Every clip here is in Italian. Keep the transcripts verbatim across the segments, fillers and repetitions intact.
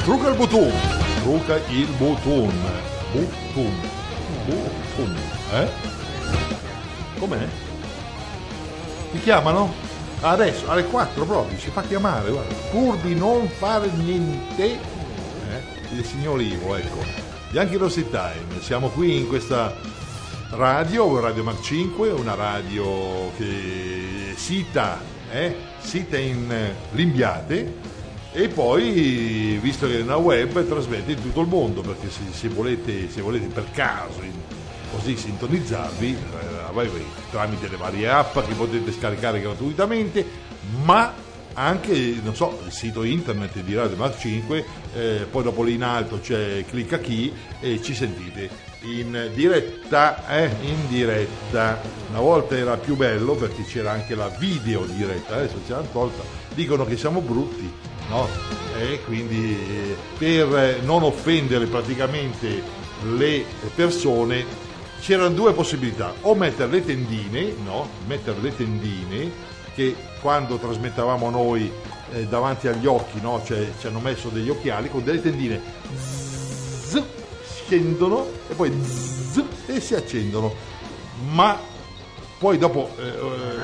Trucca il button, trucca il button, button, button, eh? Com'è? Ti chiamano? Adesso, alle quattro proprio, si fa chiamare, guarda. Pur di non fare niente, eh? Il signor Ivo, ecco. Yankee Rossi Time, siamo qui in questa radio, Radio Mark cinque, una radio che sita, eh? sita in Limbiate. E poi, visto che è una web, trasmette in tutto il mondo, perché se, se, volete, se volete per caso in, così sintonizzarvi, eh, vai, vai, tramite le varie app che potete scaricare gratuitamente, ma anche, non so, il sito internet di Radio Mark cinque, eh, poi dopo lì in alto c'è clicca qui e ci sentite in diretta, eh, in diretta. Una volta era più bello perché c'era anche la video diretta, adesso ce l'hanno tolta, dicono che siamo brutti. No? E quindi per non offendere praticamente le persone c'erano due possibilità: o mettere le tendine, no? mettere le tendine che quando trasmettavamo noi eh, davanti agli occhi, no? Cioè, ci hanno messo degli occhiali con delle tendine, zzz, scendono e poi zzz, e si accendono, ma poi dopo eh,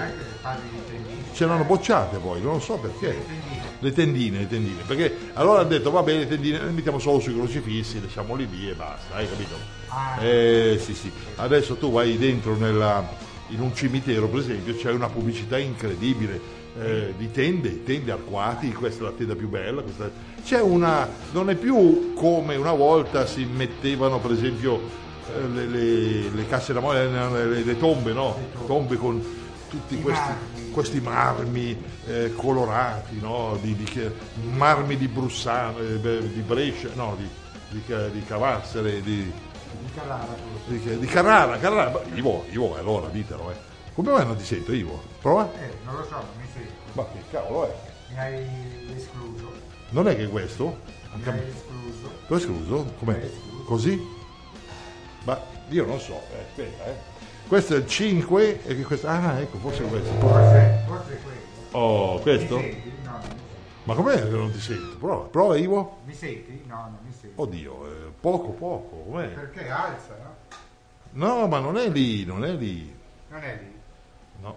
eh, ce l'hanno bocciate, poi non so perché. Le tendine, le tendine, perché allora hanno detto va bene, le tendine le mettiamo solo sui crocifissi, lasciamoli lì e basta, hai capito? Ah. Eh sì sì, adesso tu vai dentro nella, in un cimitero per esempio, c'è una pubblicità incredibile eh, di tende, tende arcuati, questa è la tenda più bella, questa... c'è una, non è più come una volta si mettevano per esempio eh, le, le, le casse da morte, le, le tombe, no? Tombe con tutti questi, questi marmi eh, colorati, no? di, di, marmi di Brussano, eh, di Brescia, no, di, di, di Cavassere, di, di Carrara, di, di Carrara, Carrara. Ivo, Ivo, allora ditelo, eh. Come mai non ti sento, Ivo? Prova? Eh, non lo so, non mi sento. Ma che cavolo è? Mi hai escluso. Non è che questo? Mi hai escluso. L'ho escluso? Com'è? Escluso. Così? Ma io non so, eh, aspetta, eh. Questo è il cinque e che questo, ah ecco, forse questo. Forse, forse questo. Oh, questo? Mi senti? No, non mi senti. Ma com'è che non ti sento? Prova, prova Ivo. Mi senti? No, non mi senti. Oddio, eh, poco poco, com'è? Perché alza, no? No, ma non è lì, non è lì. Non è lì. No.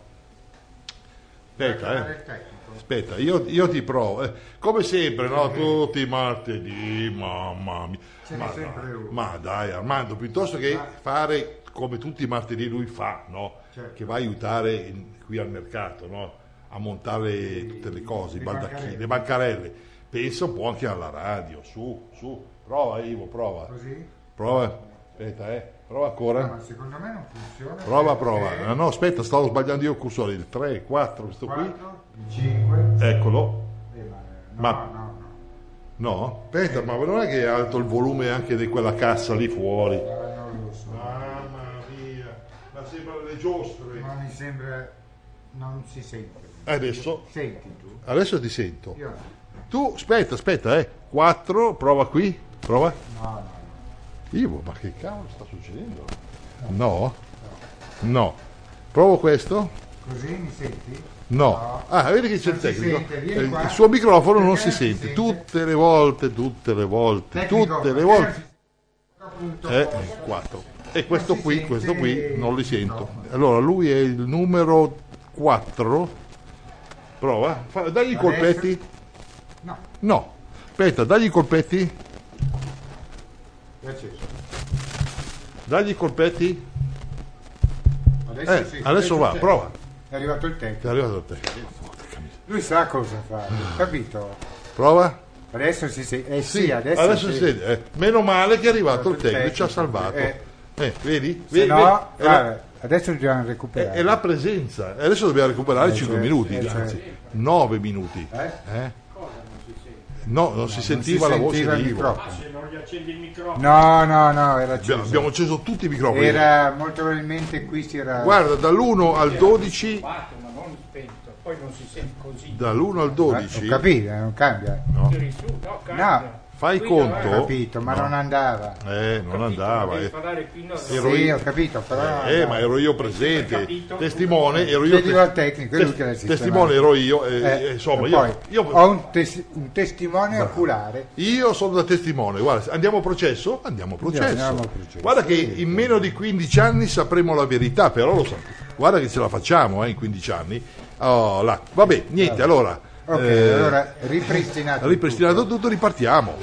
Aspetta, eh. Il tecnico. Aspetta, io, io ti provo. Eh, come sempre, no? Tutti i martedì, mamma mia. Ce n'è Ma, sempre dai, uno. ma dai, Armando, piuttosto che fare come tutti i martedì lui fa, no? Certo. Che va a aiutare in- qui al mercato, no? A montare tutte le cose, i le baldacchini, bancarelle. le bancarelle. Pensa un po' anche alla radio, su, su. Prova Ivo, prova. Così? Prova. Aspetta, eh. Prova No, ancora. ma secondo me non funziona. Prova, perché- prova. Ah, no, aspetta, stavo sbagliando io il cursore. Il tre, quattro, questo qui. quattro, cinque. Eccolo. Eh, ma, no, Ma- no, no. No? Aspetta, ma non è che è alto il volume anche di quella cassa lì fuori? Ah, non lo so. Mamma mia, ma sembra le giostre. Ma mi sembra non si sente. Adesso, Senti tu? adesso ti sento. Io no. Tu, aspetta, aspetta, eh. quattro, prova qui, prova. No, no, no. Ivo, ma che cavolo sta succedendo? No? No. Provo questo? Così mi senti? No. No. Ah, vedi che c'è Non il si tecnico. sente, vieni Eh, qua. Il suo microfono non Perché si non si sente. sente? Tutte le volte, tutte le volte, Tecnico, tutte le perché volte. non si- Appunto, Eh, posto. quattro. E questo Non si qui, sente questo qui non li il sento. microfono. Allora, lui è il numero quattro. Prova, fa- dagli i Adesso? colpetti. No, No. Aspetta, dagli i colpetti. è acceso. Dagli i colpetti. Adesso Eh, sì, adesso va, c'è. prova. È arrivato il È tecnico. arrivato a te. Lui sa cosa fare, capito? Prova. Adesso si sente. Eh sì, Sì, adesso, adesso sì. si sente. Eh, meno male che è arrivato il Il tecnico, ci ha tecnico, salvato. eh. Eh, vedi? Se Vedi? no, vedi? È, la, guarda, adesso dobbiamo è- recuperare. è la presenza. E adesso dobbiamo recuperare Eh, cinque certo, minuti, eh, anzi certo. nove minuti. Eh? Eh? No, non si Non sentiva si la voce sentiva di il Ivo. microfono. Se non gli accendi il microfono. No, no, no, era acceso. Abbiamo, abbiamo acceso tutti i microfoni. Era molto probabilmente qui si era. Guarda, dall'uno al dodici, Fatto, ma non spento. Poi non si sente così. dall'uno al Eh, dodici, ho capito, eh, non cambia. no, Tiri su, no, cambia. No, fai Qui Ho conto. capito, ma no. non andava. Eh, non andava. Devi eh. sparare fino a- Ero Sì, io- ho capito, però non Eh, andava. ma ero io presente, Capito? testimone, ero io. Chiedilo al tecnico, è lui tes- che l'ha sistemato. testimone ero io, eh, Eh, eh, insomma, e io, poi io, ho un, tes- un testimone oculare. io sono da testimone. Guarda, andiamo a processo? Andiamo a processo. Andiamo a processo. Guarda che in meno di quindici anni sapremo la verità, però lo sappiamo. Guarda che ce la facciamo eh, in quindici anni. Oh, là. Vabbè, niente, allora. Ok, eh, allora ripristinato. ripristinato tutto. tutto, ripartiamo.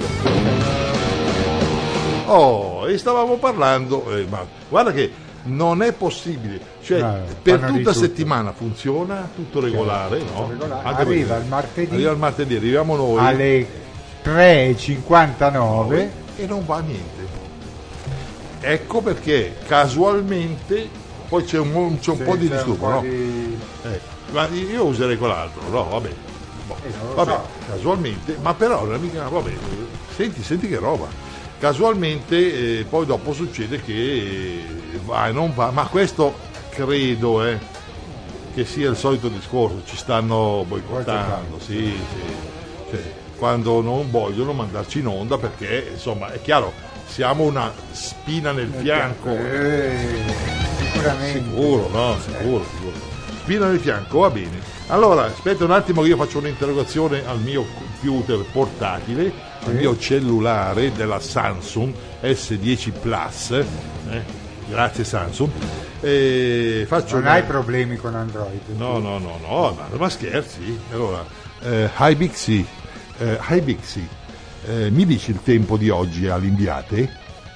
Oh, e stavamo parlando, eh, ma guarda che non è possibile, cioè No, per fanno di tutta tutto. settimana funziona tutto regolare, no? regolare. Anche Arriva perché- il martedì arriva il martedì, arriviamo noi alle tre e cinquantanove. e non va niente. Ecco perché casualmente poi c'è un, mo- c'è un Sì, po' di c'è un disturbo, po' no? di- Eh, ma io userei quell'altro, no? Vabbè. Boh, Eh, non lo vabbè, so. casualmente, ma però non è mica, vabbè, senti, senti che roba. Casualmente eh, poi dopo succede che eh, va e non va, ma questo credo eh, che sia il solito discorso, ci stanno boicottando, sì, sì. Cioè, quando non vogliono mandarci in onda perché insomma è chiaro, siamo una spina nel fianco. Eh, sicuramente. Sicuro, no, sicuro, sicuro. Spina nel fianco, va bene. Allora, aspetta un attimo che io faccio un'interrogazione al mio computer portatile, al mio cellulare della Samsung S dieci Plus. eh, Grazie Samsung. E faccio Non una- hai problemi con Android? No, no, no, no, ma, ma scherzi? Allora, eh, Hi Bixi, eh, Hi Bixi, eh, mi dici il tempo di oggi all'Inviate?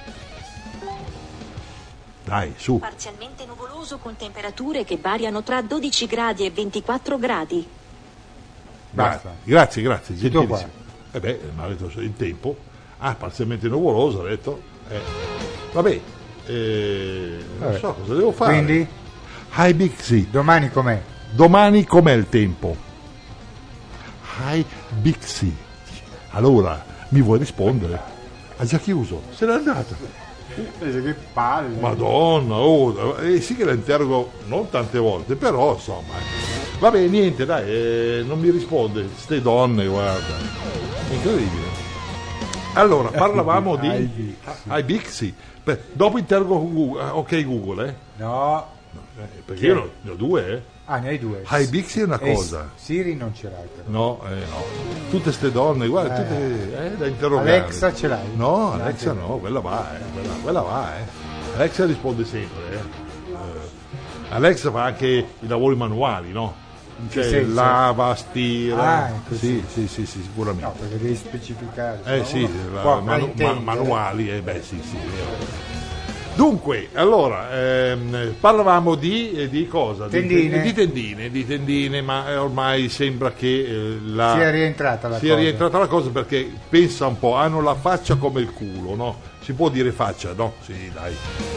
Dai, su. Parzialmente nuvoloso con temperature che variano tra dodici gradi e ventiquattro gradi. Basta. Grazie, grazie, Tutto gentilissimo. E beh, mi ha detto il tempo. Ah, parzialmente nuvoloso, ha detto. Eh. Vabbè, eh, non Vabbè. so cosa devo fare. Quindi Hi Bixi, domani com'è? domani com'è il tempo? Hi Bixi. Allora, mi vuoi rispondere? Ha già chiuso, se n'è andata. Che palle. Madonna, oh, eh, sì che la interrogo non tante volte, però insomma. eh. Vabbè, niente, dai, eh, non mi risponde. Ste donne, guarda. Incredibile. Allora, parlavamo di Hi Hi Bixi. Beh, dopo interrogo con Google, eh, ok Google, eh? No. Eh, perché io ne ho- ne ho due, eh? Ah, ne hai due. Hi Bixi è una E cosa. Siri non ce l'hai però. No, eh, no. Tutte ste donne, guarda, tutte eh, da interrogare. Alexa ce l'hai? No, Alexa no, quella va, eh, quella, quella va, eh. Alexa risponde sempre, eh. Eh, Alexa fa anche i lavori manuali, no? che Cioè, senso? lava, stira. Ah, è così. sì, sì, sì, sì, sicuramente. No, perché devi specificare. Eh no? sì, Uno la- può manu- ma- fraintendere. manuali, eh, beh sì, sì, è vero. Dunque, allora, ehm, parlavamo di, eh, di cosa? Di- Tendine. Di, tendine, di tendine, ma eh, ormai sembra che eh, la, Sia rientrata la sia cosa. rientrata la cosa perché pensa un po', hanno la faccia come il culo, no? Si può dire faccia, no? Sì, dai.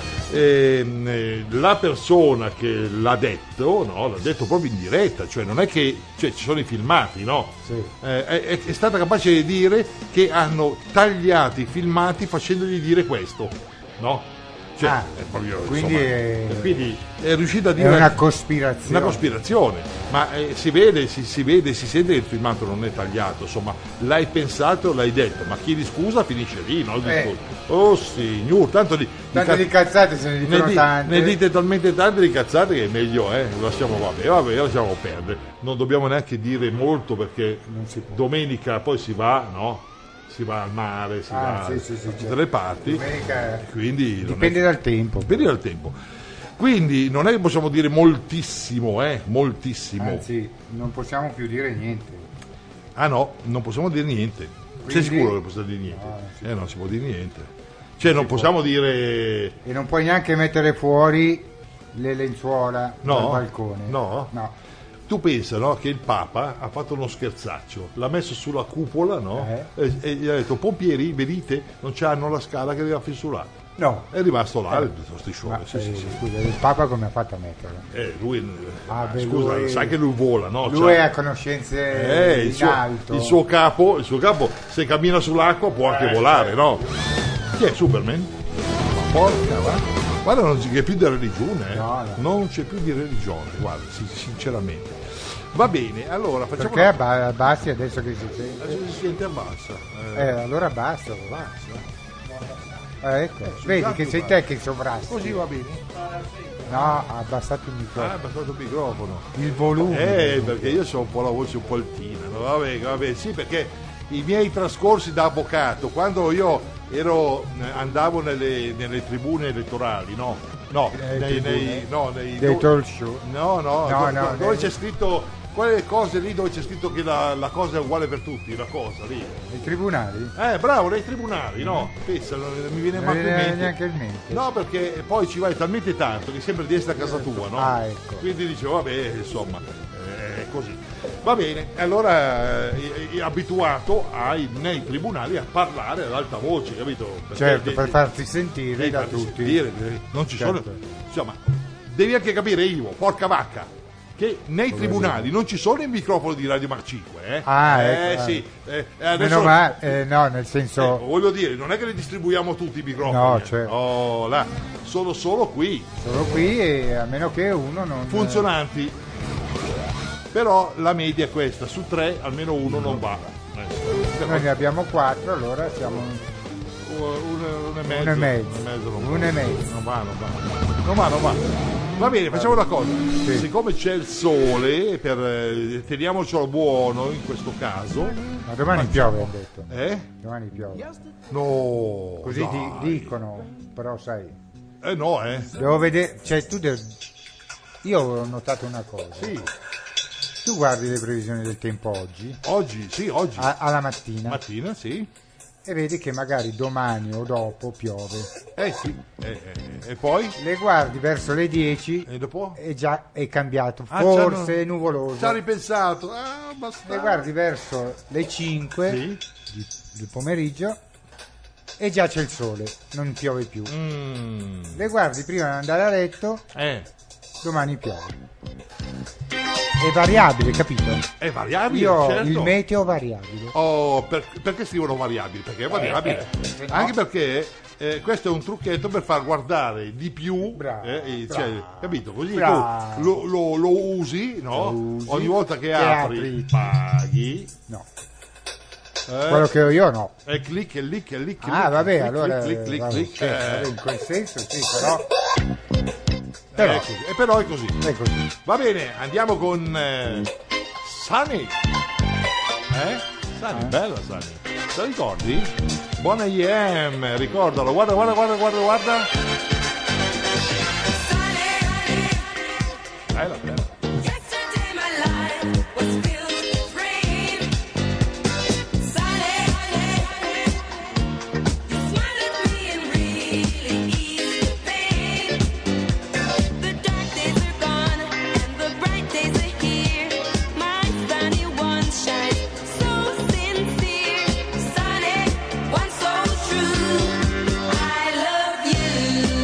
Ehm, eh, la persona che l'ha detto, no? L'ha detto proprio in diretta, cioè non è che cioè, ci sono i filmati, no? Sì. Eh, è, è- è stata capace di dire che hanno tagliato i filmati facendogli dire questo, no? Cioè, Ah, è proprio, quindi insomma, è- quindi è riuscita a È dire una cospirazione. una cospirazione, ma eh, si vede, si, si vede, si sente che il filmato non è tagliato, insomma, l'hai pensato, l'hai detto, ma chiedi scusa finisce lì, no? Il Eh. discorso. Oh signor, tanto di, Tanto ca- di cazzate se ne ne, dicono di- tante. ne dite talmente tante di cazzate che è meglio, eh? Lo lasciamo, vabbè, vabbè, lo lasciamo perdere. Non dobbiamo neanche dire molto perché Non si può. domenica poi si va, no? Si va al mare, si Ah, va sì, sì, sì, da tutte certo. le parti. Domenica Quindi non è- dipende dal tempo. Dipende dal tempo. Quindi non è che possiamo dire moltissimo, eh? Moltissimo. Anzi, non possiamo più dire niente. Ah no, non possiamo dire niente. Sei Quindi- sicuro che possiamo dire niente? No, non si eh, non si può dire niente. Cioè, non possiamo dire. E non puoi neanche mettere fuori le lenzuola No, dal balcone. no. No. Tu pensa, no, che il Papa ha fatto uno scherzaccio, l'ha messo sulla cupola, no? E, e gli ha detto: pompieri, venite, non c'hanno la scala che arriva fin su là. No. È rimasto là Eh. il striscione. Ma, Sì, eh, sì, sì. scusa, il Papa come ha fatto a metterla? Eh, lui, Ah, ah, beh, scusa, lui- sai che lui vola, no? Lui Cioè- ha conoscenze Eh, il, in suo, alto. il suo capo, il suo capo, se cammina sull'acqua può anche volare, no? Chi è Superman? Ma porca, va. Guarda, non c'è più di religione, eh. No, no. Non c'è più di religione, guarda, sì, sinceramente. Va bene, allora facciamo Perché abba- abbassi adesso che si sente? adesso si sente abbassa. Eh, Eh, allora abbasso. abbassa. Eh, ecco. Eh, sul Vedi gatto che sei guarda. te che sovrasti. Così va bene. No, ha abbassato il Ah, microfono. è abbassato il microfono. Il volume. Eh, perché io ho un po' la voce un po' altina, no? Vabbè, vabbè, sì, perché i miei trascorsi da avvocato, quando io ero, andavo nelle, nelle tribune elettorali, no? No, Eh, nei, tribune? nei, no, nei, Dei do- talk show. no, no, No, do- no, dove nei- c'è scritto quelle cose lì dove c'è scritto che la, la cosa è uguale per tutti, la cosa lì. I tribunali? Eh, bravo, nei tribunali, no? Pensa, non mi viene Non manco in viene mente. neanche in mente. No, perché poi ci vai talmente tanto che sembra di essere a casa tua, no? Ah, ecco. Quindi dicevo, vabbè, insomma, eh, è così. Va bene, allora eh, è abituato ai, nei tribunali a parlare ad alta voce, capito? Perché Certo, de- per de- farsi sentire devi da farti tutti. sentire, devi- non ci Certo. sono. Insomma, devi anche capire, Ivo, porca vacca, che nei tribunali non ci sono i microfoni di Radio Mar cinque, eh? Ah, eh ecco, sì. Eh, Meno adesso, male, eh, no, nel eh, senso... voglio dire, non è che li distribuiamo tutti i microfoni. No, eh. certo. Oh, là, sono solo qui, Solo qui e a meno che uno non... funzionanti. Però la media è questa, su tre almeno uno non va. Eh, Noi ne abbiamo quattro, allora siamo... uno, uno e mezzo. Uno e mezzo. uno e mezzo non va. Uno e mezzo. Non va, non va. Non va, non va. Va bene, facciamo una cosa. Sì. Siccome c'è il sole, per, eh, teniamocelo buono in questo caso. Ma domani piove, hanno detto. Eh? Domani piove. No. Così di- dai. dicono, però sai... Eh no, eh. Devo vedere... Cioè, tu devi... Io ho notato una cosa. Sì. Tu guardi le previsioni del tempo oggi, Oggi, sì, oggi. a- alla mattina, Mattina, sì. e vedi che magari domani o dopo piove. Eh sì. Eh, eh, e poi? Le guardi verso le dieci E dopo? e già è cambiato, Ah, forse c'hanno- è nuvoloso. Ci ha ripensato. Ah, basta. Le guardi verso le cinque Sì. di- del pomeriggio e già c'è il sole, non piove più. Mm. Le guardi prima di andare a letto, Eh. domani piove. È variabile, capito? È variabile, Io certo. il meteo variabile. Oh, per- perché scrivono variabili? Perché è variabile. eh, no. Anche perché eh, questo è un trucchetto per far guardare di più, Bravo, eh, e- bravo. cioè, capito? Così Bravo. tu lo, lo- lo usi, no? Lo usi, Ogni volta che, che apri, apri. paghi, No, eh, quello che ho io no. e clic, e clic, e clic, Ah, vabbè, clic, allora clic, clic, vabbè, clic, certo, eh, vabbè, in quel senso sì, però, eh, però è così. E però è così. è così. Va bene, andiamo con eh, Sunny. Eh? Sunny, bella Sunny. Te la ricordi? Buona I M, ricordalo. Guarda, guarda, guarda, guarda, guarda. Bella, bella. Yesterday my life was filled with rain. Sunny, you smiled at me and really eased the pain. The dark days are gone and the bright days are here. My sunny one shines so sincere. Sunny, one so true. I love you.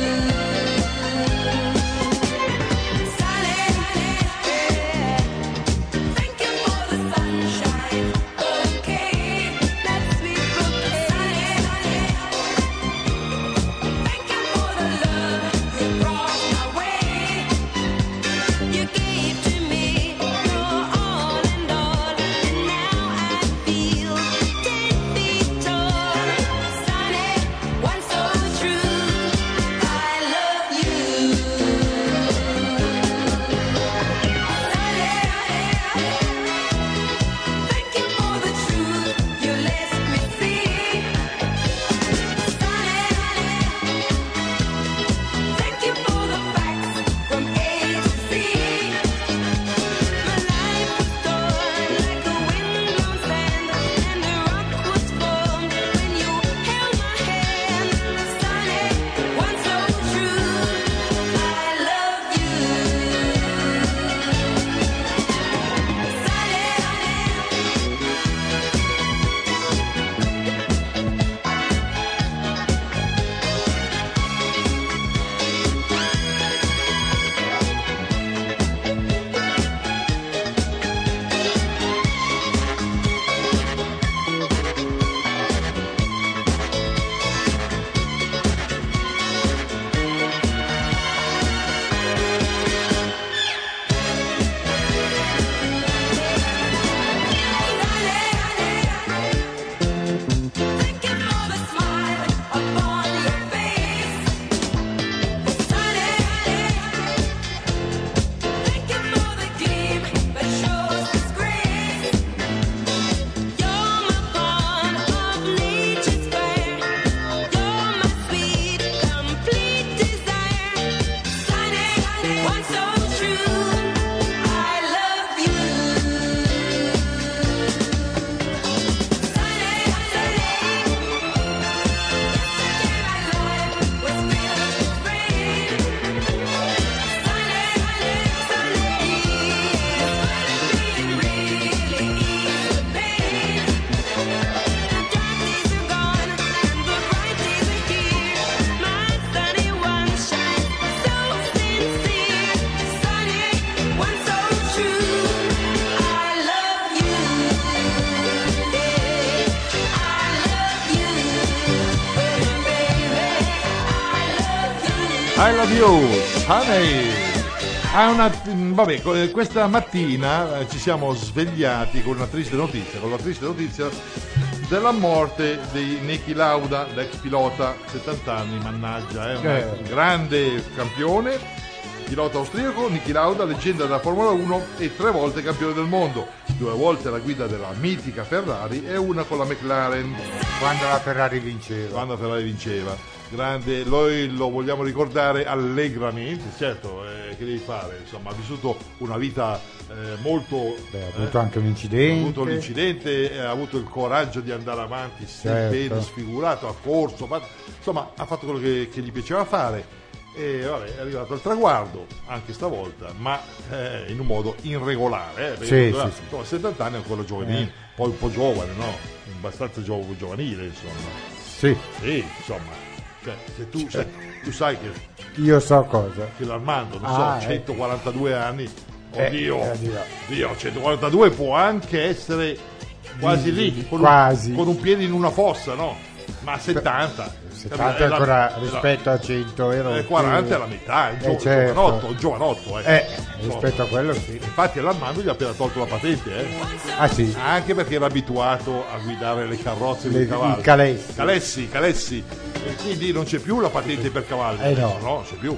I love you, honey. Ah, una, vabbè, co- questa mattina eh, ci siamo svegliati con una triste notizia, con la triste notizia della morte di Niki Lauda, l'ex pilota, settanta anni, mannaggia, è Eh. un grande campione, pilota austriaco. Niki Lauda, leggenda della Formula uno e tre volte campione del mondo, due volte alla guida della mitica Ferrari e una con la McLaren Quando la Ferrari vinceva. quando Ferrari vinceva. Grande, noi lo vogliamo ricordare allegramente, certo, eh, che devi fare, insomma, ha vissuto una vita eh, molto... Beh, ha eh, avuto anche un ha incidente. avuto l'incidente, eh, ha avuto il coraggio di andare avanti, Certo. sebbene sfigurato, ha corso, ma, insomma ha fatto quello che, che gli piaceva fare e vabbè, è arrivato al traguardo anche stavolta, ma eh, in un modo irregolare, eh, perché Sì, insomma, sì, sì. insomma, settanta anni è ancora giovanile, Eh. poi un po' giovane, no? Abbastanza gio- giovanile, insomma. Sì, Sì, insomma, cioè, se tu, se- tu sai che, io so cosa. che l'Armando, non Ah, so, eh. centoquarantadue anni, Eh, oddio, eh, Dio. Dio, centoquarantadue può anche essere quasi lì, con, Quasi. Un, con un piede in una fossa, no? Ma settanta, settanta è la- ancora è la- rispetto a cento era eh, quaranta è la metà, è un, Eh, gio- certo. giovanotto, un giovanotto, eh. Eh, Insomma, rispetto a quello sì. infatti all'Armando gli ha appena tolto la patente, eh. Ah sì, Anche perché era abituato a guidare le carrozze Le- di cavalli. i calessi. Calessi, calessi. E quindi non c'è più la patente per cavalli. Eh, no. adesso, no, non c'è più.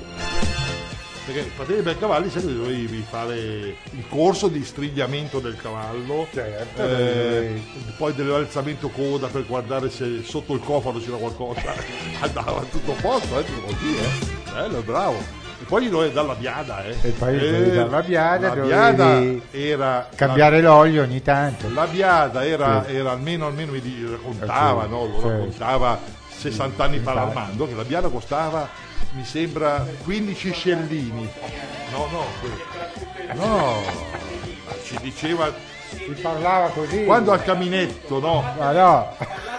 Perché la patente per cavalli sai che dovevi fare il corso di strigliamento del cavallo, Certo, eh, poi dell'alzamento coda per guardare se sotto il cofano c'era qualcosa. Andava tutto a posto, eh, tutto così, eh. Bello, bravo. E poi gli dovevi dare la biada, eh. E poi gli dovevi dare la biada, la dovevi biada era cambiare l'olio ogni tanto. la biada era, Sì. era almeno, almeno mi di- raccontava, Sì, no? Lo sì. raccontava sessanta anni fa infatti. l'Armando, che la biada costava, mi sembra, quindici scellini. No, no, que- no, ci diceva, Si parlava così. quando al caminetto, no? Ma no,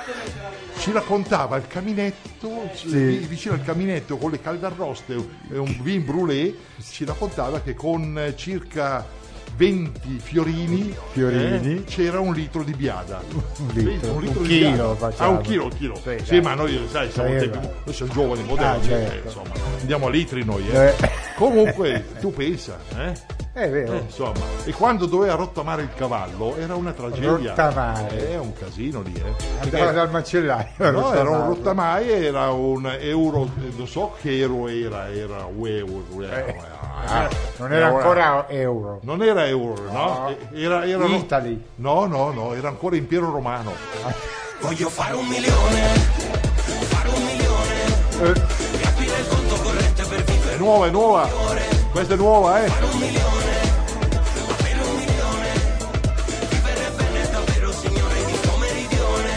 Ci raccontava il caminetto, Sì. vicino al caminetto con le caldarroste e un vin brûlé, ci raccontava che con eh, circa venti fiorini, Fiorini. eh, c'era un litro di biada. Un litro, un di chilo biada. facciamo. Ah, un chilo, un chilo. Sì, Sì, dai. ma noi, sai, siamo, Sì, tempi- dai. noi siamo giovani, moderni, Ah, certo. eh, insomma, andiamo a litri noi. Eh. Eh. Comunque, tu pensa, eh? è vero. Eh, insomma, e quando doveva rottamare il cavallo era una tragedia. Rottamare. È un casino lì, eh. Andava Perché- dal macellaio. a No, era un rottamarlo. rottamai, era un euro, eh, non so che euro era, era un euro. era- Ah, non era ancora euro. Non era euro, no? No. E- Era, era Italy. No, no, no, era ancora impero romano. Voglio fare un milione, fare un milione, Eh, riaprire il conto corrente per vivere È nuova, è nuova. Questa è nuova, eh. un milione, avere un milione, vivere bene davvero signore di sto meridione.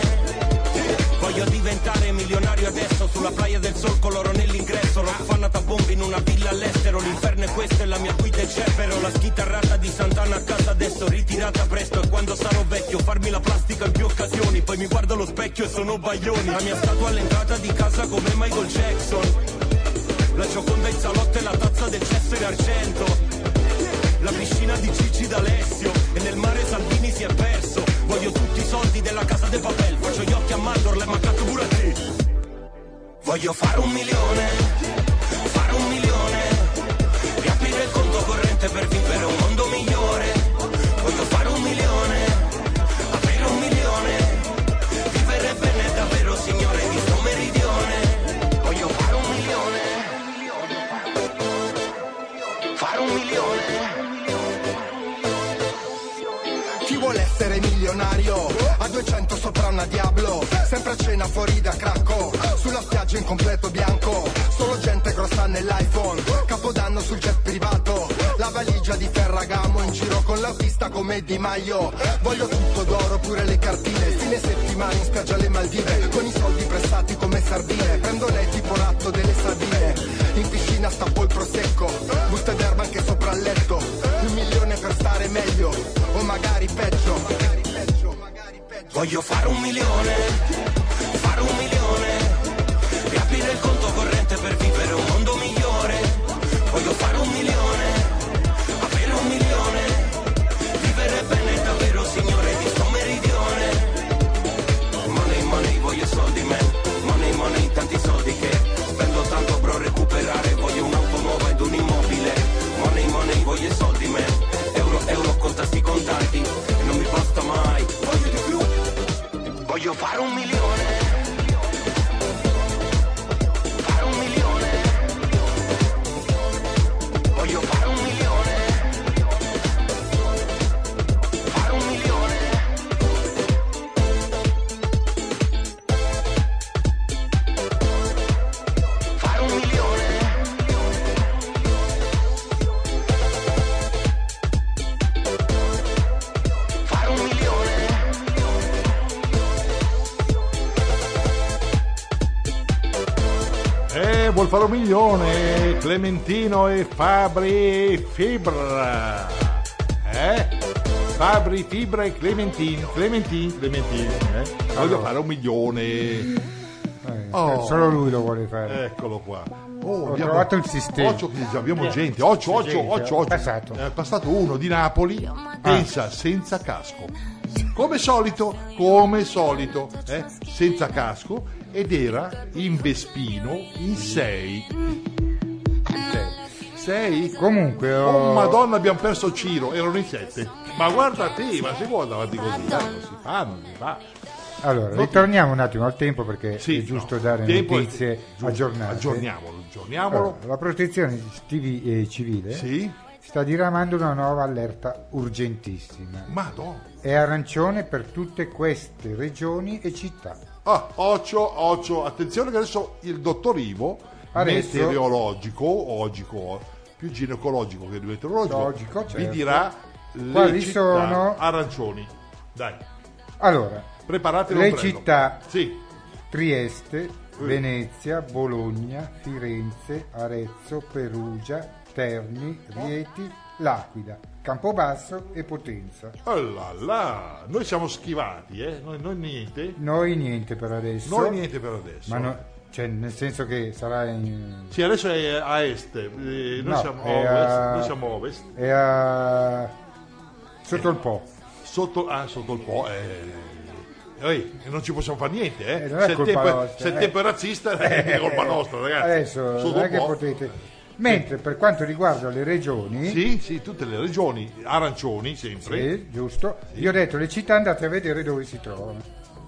Voglio diventare milionario adesso sulla playa del sol con l'oro nell'ingresso, l'orfanata bomba in una villa all'estero, l'inferno è questo e la mia guida è Cerbero, la schitarrata di Sant'Anna a casa adesso ritirata presto e quando sarò vecchio farmi la plastica in più occasioni, poi mi guardo allo specchio e sono Baglioni, la mia statua all'entrata di casa come Michael Jackson, la Gioconda in salotto e la tazza del cesso in argento, la piscina di Gigi D'Alessio e nel mare Salvini si è perso, voglio tutti i soldi della casa de papel, faccio gli occhi a Mandorle ma canto pure a te. Voglio fare un milione, fare un milione, riaprire il conto corrente per vivere un mondo migliore. Voglio fare un milione, avere un milione, vivere bene davvero signore di sto meridione. Voglio fare un milione, fare un milione. Chi vuole essere milionario? A duecento sopra una Diablo, sempre a cena fuori da Cracco, sulla spiaggia in completo bianco, solo gente grossa nell'iPhone, capodanno sul jet privato, la valigia di Ferragamo, in giro con l'autista come Di Maio. Voglio tutto d'oro, pure le cartine, fine settimana in spiaggia alle Maldive, con i soldi prestati come sardine, prendo lei tipo ratto delle sardine, in piscina stappo il prosecco, buste d'erba anche sopra il letto, un milione per stare meglio, o magari peggio, magari peggio, magari peggio. Voglio fare un milione, fare un milione, riaprire il conto corrente per vivere un mondo migliore. Voglio fare un milione, avere un milione, vivere bene davvero signore di sto meridione. Money, money, voglio soldi man, money, money, tanti soldi che spendo tanto bro recuperare. Voglio Voglio fare un milione. Fare un milione. Voglio fare un milione. Fare un milione. Fare un milione. Fare un milione. Eh, vuol fare un milione, Clementino e Fabri Fibra. Eh? Fabri Fibra e Clementino. Clementino, Clementino, eh? Voglio Allora. fare un milione. Eh, Oh. Solo lui lo vuole fare. Eccolo qua. Oh, Ho trovato il sistema. Occhio, che già abbiamo gente. Occhio, occhio, gente, occhio, occhio. è passato. È passato uno di Napoli. Pensa senza casco. Come solito, come solito, eh? Senza casco, ed era in Vespino in sei. Sei? Comunque ho... Oh madonna, abbiamo perso Ciro, erano in sette. Ma guarda te, ma si può davanti così? Dai, non si fa, non si fa. Allora, ritorniamo un attimo al tempo perché Sì, è giusto no, dare tempo è- notizie giusto, aggiornate. Aggiorniamolo, aggiorniamolo. Allora, la protezione civi- eh, civile Sì? sta diramando una nuova allerta urgentissima. Madonna. È arancione per tutte queste regioni e città. Ah, occhio, occhio, attenzione che adesso il dottor Ivo, Adesso- meteorologico, ogico, più ginecologico che meteorologico, Logico, vi certo. dirà le Quali città sono? arancioni. Dai, Allora, preparate le l'ombrello. città Sì, Trieste, Venezia, Bologna, Firenze, Arezzo, Perugia, Terni, Rieti, L'Aquila, Campobasso e Potenza. oh là là, noi siamo schivati, eh? Noi, noi niente, Noi niente per adesso. noi niente per adesso. Ma no- cioè, nel senso che sarà in... Sì, adesso è a est, eh, noi, No, siamo è ovest, a- noi siamo ovest, è a... sotto il Po. sotto, ah, sotto il Po, eh. Ehi, non ci possiamo fare niente, eh? Eh, non è se il colpa tempo, è- nostra, se il eh. tempo è razzista è colpa nostra, ragazzi. Adesso Sotto non è il che Po. potete... Mentre per quanto riguarda le regioni... Sì, sì, tutte le regioni arancioni sempre. Sì, giusto. Io ho detto le città andate a vedere dove si trovano.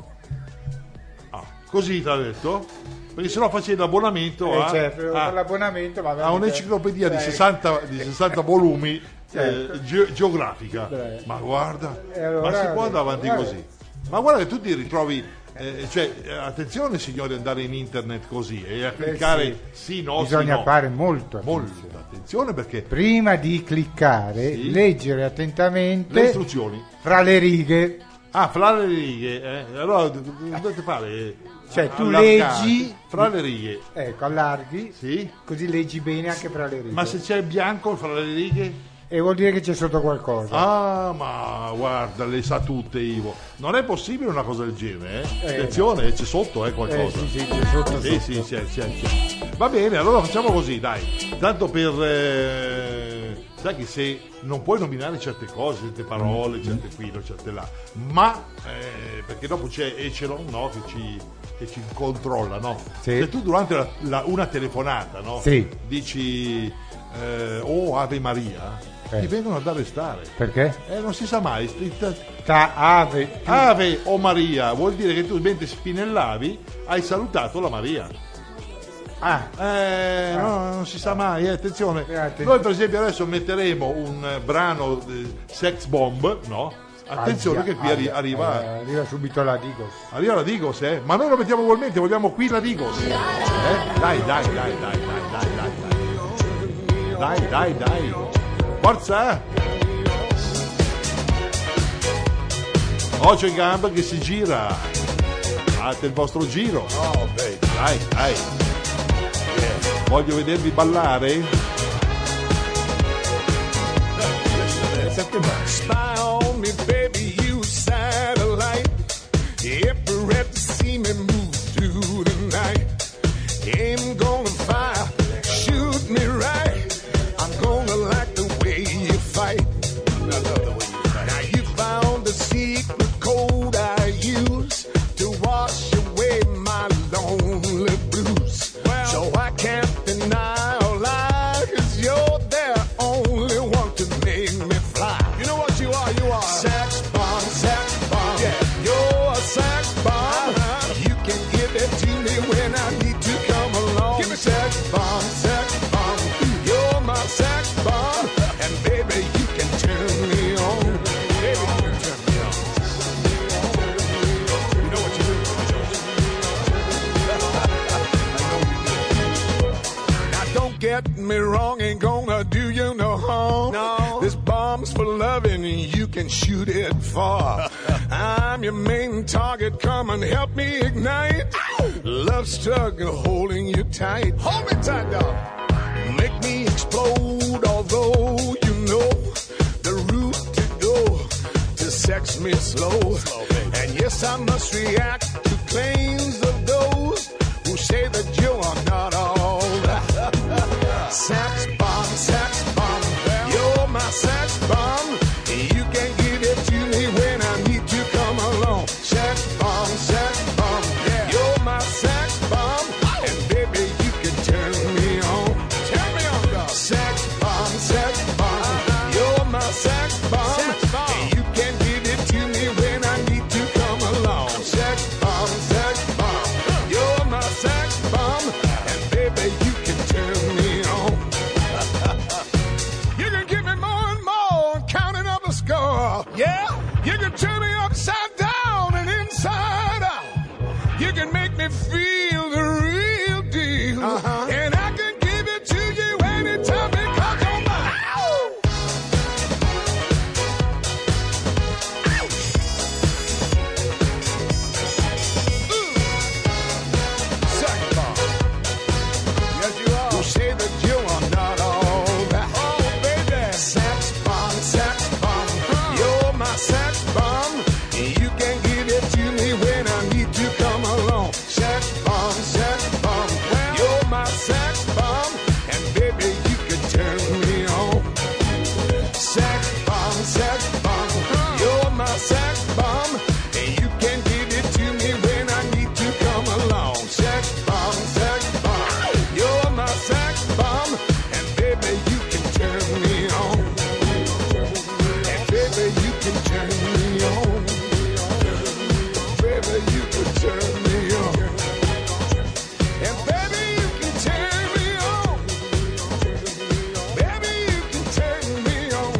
Ah, così ti ha detto? Perché sennò facevi l'abbonamento Eh, a, certo, a- per l'abbonamento va a un'enciclopedia di Eh, sessanta, di sessanta volumi Certo. eh, ge- geografica. Beh. Ma guarda, E allora, ma si può andare avanti guarda. così? Ma guarda che tu ti ritrovi, eh, cioè, eh, attenzione signori, andare in internet così e a cliccare sì, no, Bisogna sì, no. fare molto attenzione. Molta attenzione perché Prima di cliccare, Sì. leggere attentamente le istruzioni. fra le righe. Ah, fra le righe, eh, allora d- d- dovete fare. Cioè, tu allargati, leggi- fra le righe, Ecco, allarghi, sì? così leggi bene anche fra le righe. Ma se c'è il bianco fra le righe? E vuol dire che c'è sotto qualcosa. Ah, ma guarda, le sa tutte Ivo. Non è possibile una cosa del genere, eh? Eh, Attenzione, c'è sotto eh, eh, qualcosa. sì, sì, c'è sotto, Sì, sotto. sì, c'è, c'è, c'è. Va bene, allora facciamo così, dai. Tanto per... eh, sai che se non puoi nominare certe cose, certe parole, certe qui, no, certe là, ma eh, perché dopo c'è Echelon, no, che ci, che ci controlla, no? Sì. Se tu durante la- la- una telefonata, no? Sì. Dici eh, oh Ave Maria, Eh. ti vengono ad arrestare. Perché? Eh, non si sa mai. st- Ta ave. Ave o Maria vuol dire che tu mentre spinellavi hai salutato la Maria. Ah, Eh, no, non si sa mai, eh, attenzione. Eh, attenzione. Noi per esempio adesso metteremo un eh, brano eh, Sex Bomb, no? Attenzione aia, che qui arri- aia, arriva, eh, arriva subito la Digos. arriva la Digos, eh? Ma noi lo mettiamo ugualmente, vogliamo qui la Digos. Eh? Dai, dai, dai, dai, dai, dai, dai, dai. Dai, dai, dai. Forza! Occhio in gamba che si gira. Fate il vostro giro. Oh, beh, dai, dai. Eh, voglio vedervi ballare. Spy on me, baby, you satellite. If you're ready to see me move through the night, aim gonna fire, shoot me right. I'm gonna like the way you fight. I love the way you fight. Now you found the secret code I use to wash away my lonely blues. So I can't deny or lie, 'cause you're the only one to make me fly. You know what you are? You are sex get me wrong, ain't gonna do you no harm. No. This bomb's for loving, you can shoot it far. I'm your main target, come and help me ignite. Ow! Love struggle holding you tight. Hold me tight, dog. Make me explode, although you know the route to go to sex me slow. slow and yes, I must react to claims of those who say that you are not all that. Sex bomb, sex bomb, you're my sex bomb. You can give it to me when I need to come along. Sex bomb, sex bomb, yeah. You're my sex bomb, and baby you can turn me on. Turn me on, dog. Sex bomb, sex bomb, you're my sex bomb. Sex bomb. And you can give it to me when I need to come along. Sex bomb, sex bomb, you're my sex bomb, and baby you can turn me on. You can give me more and more, counting up a score. Yeah, you can turn me upside down and inside out. You can make me feel the real deal, uh-huh. And I can give it to you anytime because you're mine. Ow! Ouch! Ooh. Sex bomb. Yes, you are. You say that you are not all that. Oh, baby. Sex bomb, sex bomb. You're my sex bomb. You can give it to me when I need to come along. Sex bomb, sex bomb. You're my sex bomb. And baby, you can turn me on. Sex bomb, sex bomb. You're my sex bomb. And you can give it to me when I need to come along. Sex bomb, sex bomb. You're my sex bomb. And baby, you can turn me on. And baby, you can turn me on. Baby, you can turn me on. And baby, you can turn me on. Baby, you can turn me on.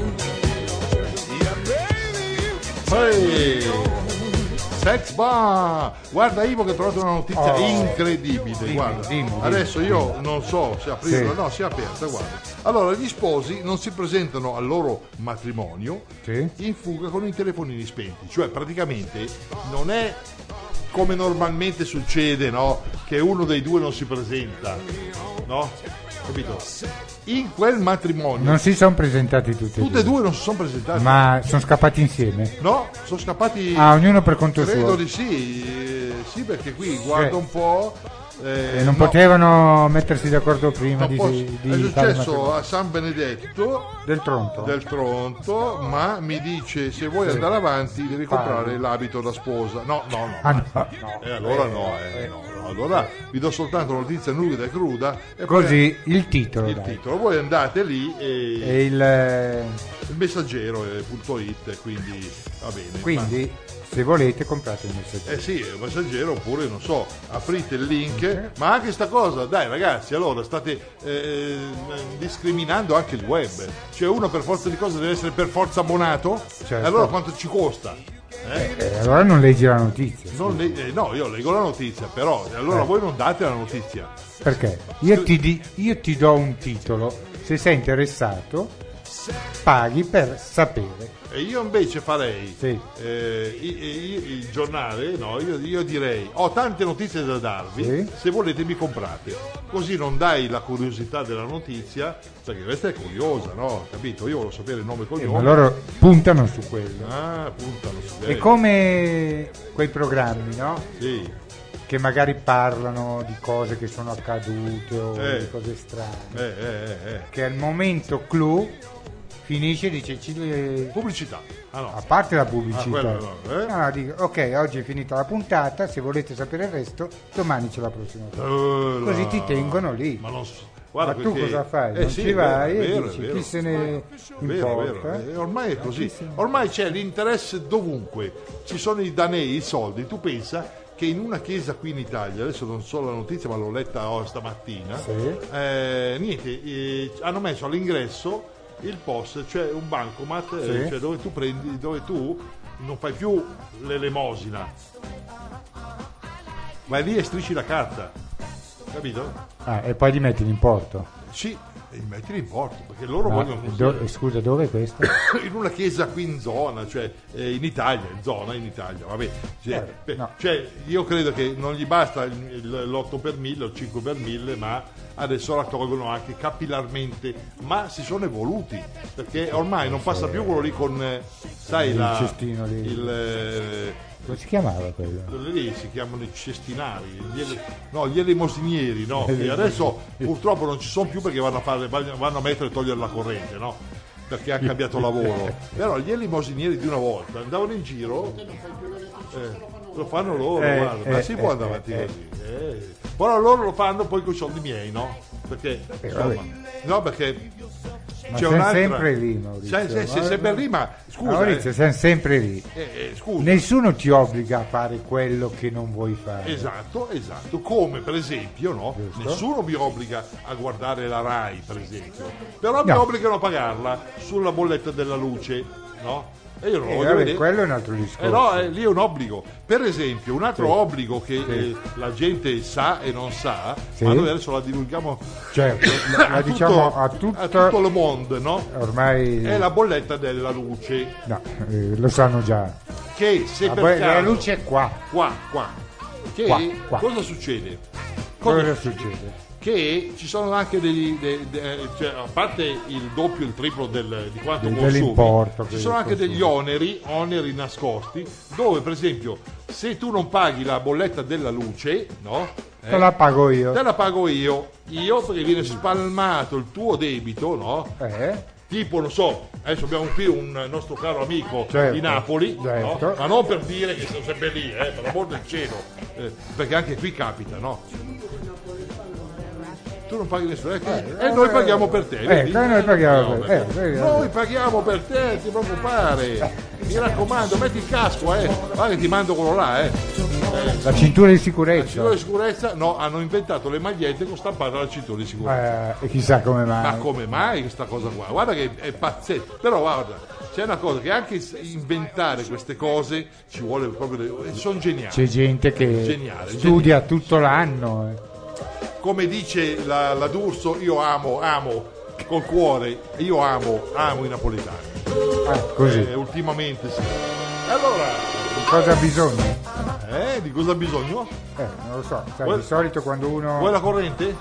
Yeah, baby, you can turn Ehi, me on. Sex bomb! Guarda Ivo che ho trovato una notizia Oh. incredibile. Dimmi, guarda. dimmi, dimmi. Adesso io non so se aprirla, Sì. no, si è aperta, guarda. Allora, gli sposi non si presentano al loro matrimonio Sì. in fuga con i telefonini spenti. Cioè, praticamente non è come normalmente succede, no? Che uno dei due non si presenta, no? Capito? In quel matrimonio Non si sono presentati tutti e tutti e due, due non si sono presentati. ma sono scappati insieme. No, sono scappati. Ah, ognuno per conto Credo suo. di sì, eh, sì, perché qui guardo un po'. eh, E non no, potevano mettersi d'accordo prima non di, posso- di è fare il successo matrimonio. a San Benedetto Del Tronto. del Tronto, ma mi dice se vuoi Sì. andare avanti devi Paghi. comprare l'abito da sposa. No, no, no. Ah, no, ma- no. E allora no, eh, no, no. Allora vi do soltanto notizia nuda e cruda e poi Così il titolo. il dai. titolo. Voi andate lì e E il, eh, il messaggero è punto it, quindi va bene. quindi, se volete, comprate il messaggio. Eh sì, il messaggero oppure non so, aprite il link, ma anche sta cosa, dai ragazzi, allora state eh, discriminando anche il web, cioè uno per forza di cose deve essere per forza abbonato, Certo. allora quanto ci costa? Eh? Eh, allora non leggi la notizia. Non le- eh, no, io leggo la notizia, però allora Eh. voi non date la notizia. Perché? Io ti, di- io ti do un titolo, se sei interessato, paghi per sapere. E io invece farei Sì. eh, i- i- il giornale, no, io, io direi ho tante notizie da darvi, Sì. se volete mi comprate, così non dai la curiosità della notizia, perché questa è curiosa, no? Capito? Io voglio sapere il nome e Eh, cognome. ma loro puntano su quello. Ah, puntano su È come quei programmi, no? Sì. Che magari parlano di cose che sono accadute o Eh. di cose strane. Eh, eh, eh, eh. Che al momento clou finisce e dice ci deve- Pubblicità. Ah no. a parte la pubblicità. Ah, quello no, eh? No, no, dico, ok, oggi è finita la puntata, se volete sapere il resto, domani c'è la prossima. Eh, Così no. ti tengono lì. Ma non so. Guarda Ma tu perché- cosa fai? Eh Non sì, ci è vero, vai è e vero, dici, è vero. chi se ne Vero, importa? vero. Eh, ormai è così. Chi se ne- Ormai c'è l'interesse dovunque. Ci sono i danei, i soldi. Tu pensa che in una chiesa qui in Italia, adesso non so la notizia, ma l'ho letta oh, stamattina. Sì. eh, niente, eh, hanno messo all'ingresso il post, cioè un bancomat, eh, Sì. cioè dove tu prendi, dove tu non fai più l'elemosina. Vai lì e strisci la carta. Capito? Ah, e poi gli metti l'importo. Sì, e li metti in porto, perché loro Ma vogliono do- così. scusa, dove è questo? In una chiesa qui in zona, cioè eh, in Italia, in zona in Italia, vabbè. Cioè, Eh, pe- no. cioè, io credo che non gli basta il- il- l'otto per mille o il cinque per mille, ma adesso raccolgono anche capillarmente, ma si sono evoluti, perché ormai non passa più quello lì con, eh, sai, Il la, cestino lì. il, eh, Come si chiamava quello? quelli lì si chiamano i cestinari, gli ele- no, gli elemosinieri, no? Ele- E adesso purtroppo non ci sono più perché vanno a, fare, vanno a mettere e togliere la corrente, no? Perché ha cambiato lavoro. Però gli elemosinieri di una volta andavano in giro, eh, lo fanno loro, Eh, guarda, ma eh, si può eh, andare avanti eh, così. eh. Però loro lo fanno poi con i soldi miei, no? Perché, insomma, vabbè. no, perché Ma c'è siamo un'altra... sempre lì, Maurizio. Sei, sei- sei sempre lì, ma scusa, Maurizio, eh, siamo sempre lì. eh, eh, scusa. Nessuno ti obbliga a fare quello che non vuoi fare. Esatto, esatto, come per esempio, no? Giusto. Nessuno mi obbliga a guardare la RAI, per esempio, però mi No. obbligano a pagarla sulla bolletta della luce, no? E io non lo Eh, voglio vabbè, vedere. quello è un altro discorso. Eh no, eh, lì è un obbligo. Per esempio, un altro Sì. obbligo che Sì. eh, la gente sa e non sa, Sì. ma noi adesso la divulghiamo Certo, la, la a, diciamo tutto, a a tutto, tutto il mondo, no? ormai È la bolletta della luce, no, eh, lo sanno già. che se La, per bo- caso... la luce è qua. Qua, qua. Che Qua, qua. cosa succede? Cosa succede? Che ci sono anche degli de- de- cioè, a parte il doppio il triplo del- di quanto Del- consumi, dell'importo ci che sono anche consumi. degli oneri oneri nascosti dove per esempio se tu non paghi la bolletta della luce, no? Te la pago io. te la pago io io perché viene spalmato il tuo debito, no? Eh? Tipo, non so, adesso abbiamo qui un nostro caro amico Certo, di Napoli, certo. no? Ma non per dire che sono sempre lì, eh, per l'amor del cielo, eh, perché anche qui capita, no? Tu non paghi nessuno, eh, che- e noi paghiamo per te. Eh, vedi? noi paghiamo per- perché- eh, vedi, noi paghiamo per te, ti preoccupare. Mi raccomando, metti il casco, eh. Guarda che ti mando quello là, eh. La cintura di La sicurezza. cintura di sicurezza, no, hanno inventato le magliette con stampata la cintura di sicurezza. Eh, e chissà come mai. Ma come mai questa cosa qua? Guarda che è pazzesco. Però guarda, c'è una cosa che anche s- inventare queste cose ci vuole proprio. Sono geniali. C'è gente che Geniale, studia tutto l'anno. eh. Come dice la, la D'Urso, io amo, amo col cuore, io amo, amo i napoletani. Ah, così. Eh, ultimamente sì. Allora, Cosa bisogna? eh, di cosa ha bisogno? Eh, non lo so. Sai, Vuoi- di solito quando uno. Vuoi la corrente?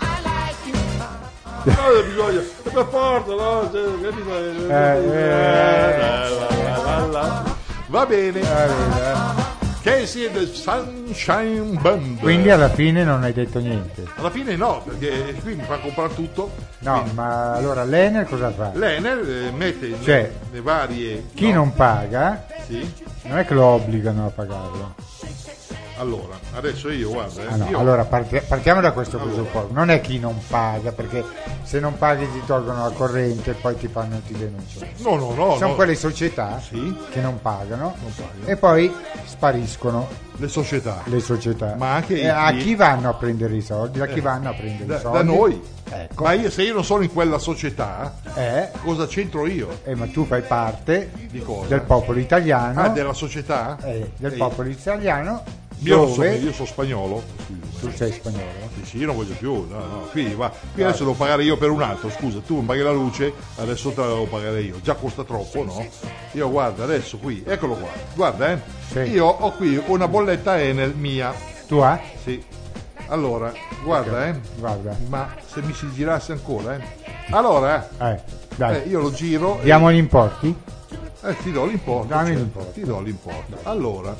No, bisogna, è per forza, no? Cioè, capito? Eh, eh. La, la, la, la. Va bene. Eh, Che siete Sunshine Band. Quindi alla fine non hai detto niente. Alla fine no, perché qui mi fa comprare tutto. No, Quindi ma allora l'Enel cosa fa? l'Enel eh, mette Cioè, le, le varie. Chi no? non paga, Sì. non è che lo obbligano a pagarlo. Allora, adesso io guarda, eh, Ah, no, io- allora parti- partiamo da questo Allora. presupposto. Non è chi non paga, perché se non paghi ti tolgono la corrente e poi ti fanno ti denunciano. no, no, no, Sono no. quelle società Sì. che non pagano, Non pagano. e poi spariscono le società. le società. Ma anche E i- a chi vanno a prendere i soldi? Da chi Eh, vanno a prendere Da, i soldi? da noi. Ecco. Ma io, se io non sono in quella società, Eh, cosa c'entro io? eh, ma tu fai parte Di cosa? del popolo italiano, Ah, della società? eh, del Eh, popolo italiano, Io, non so, dove io sono spagnolo. tu sei spagnolo. Sì, sì, io non voglio più. No, no. Qui, va. Qui adesso devo pagare io per un altro. Scusa, tu non paghi la luce, adesso te la devo pagare io. Già costa troppo, no? Io guarda, adesso qui, eccolo qua. Guarda, eh. Sì. Io ho qui una bolletta Enel mia. Tu hai? Sì. Allora, guarda, eh. Guarda. Ma se mi si girasse ancora, eh. Allora, Eh, dai, eh, io lo giro. e- diamo gli importi? Eh, ti do l'importo. Dammi certo, l'importo. Ti do l'importo. Allora,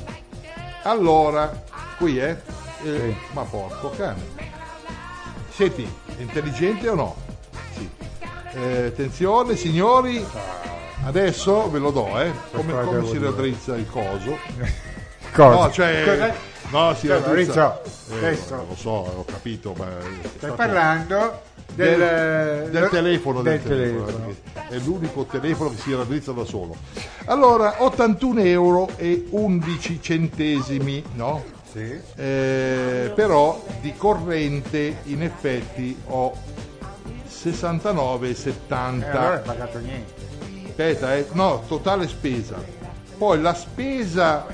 allora, qui è. Eh, Sì. Ma porco cane. Senti, è intelligente o no? Sì. Eh, attenzione, signori. Adesso ve lo do, eh. Come, Cosa come devo si dire? raddrizza il coso? Cosa? No, cioè. Cos'è? No, si Cioè, raddrizza. Maurizio, Eh, adesso lo so, ho capito, ma. stai parlando del, del, del telefono, del del telefono, telefono. perché è l'unico telefono che si raddrizza da solo. Allora, ottantuno euro e undici centesimi, no? Sì. Eh, però di corrente in effetti ho sessantanove e E settanta. allora hai pagato niente. Aspetta, eh, no, totale spesa. Poi la spesa,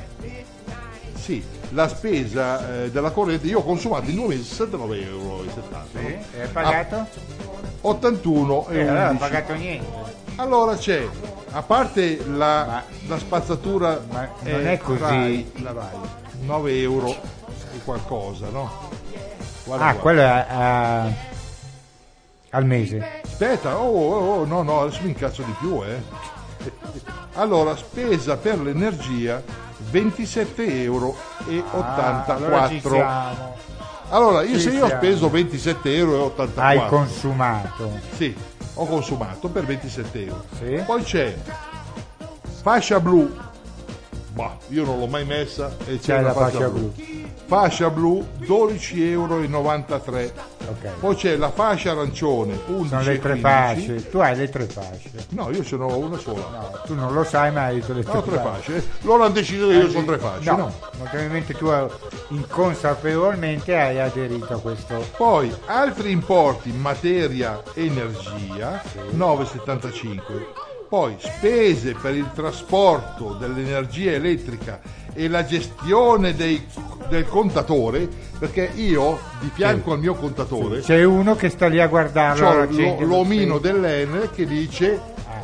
sì, la spesa eh, della corrente, io ho consumato in due mesi sessantanove euro e settanta. Sì. E hai pagato? ottantuno e Eh, allora non ha undici. pagato niente. Allora c'è, a parte la, Ma- la spazzatura, ma non è così. Rai, la Rai, nove euro e qualcosa, no? Guarda Ah, qua. quello è a- al mese. Aspetta, oh, oh, oh, no, no, adesso mi incazzo di più, eh. Allora, spesa per l'energia ventisette euro e Ah, ottantaquattro. allora ci siamo. Allora, io Ci se io ho siamo. speso ventisette euro e ottantaquattro. Hai consumato. Sì, ho consumato per ventisette euro. Sì. Poi c'è fascia blu. Bah, io non l'ho mai messa e c'è, C'è la la fascia, fascia blu. blu. Fascia blu dodici euro e novantatré. Ok. Poi c'è la fascia arancione undici Sono le e tre quindici. fasce. Tu hai le tre fasce. No, io ce n'ho una sola. No, tu non lo sai, ma hai detto le No, ho tre tre fasce. fasce. Loro hanno deciso che io sono tre fasce, No, no? ovviamente tu inconsapevolmente hai aderito a questo. Poi altri importi, materia, energia, nove virgola settantacinque. Poi spese per il trasporto dell'energia elettrica e la gestione dei- del contatore, perché io di fianco Sì. al mio contatore C'è uno che sta lì a guardarlo. c'ho allora accende lo- lo l'omino spento. dell'Enel che dice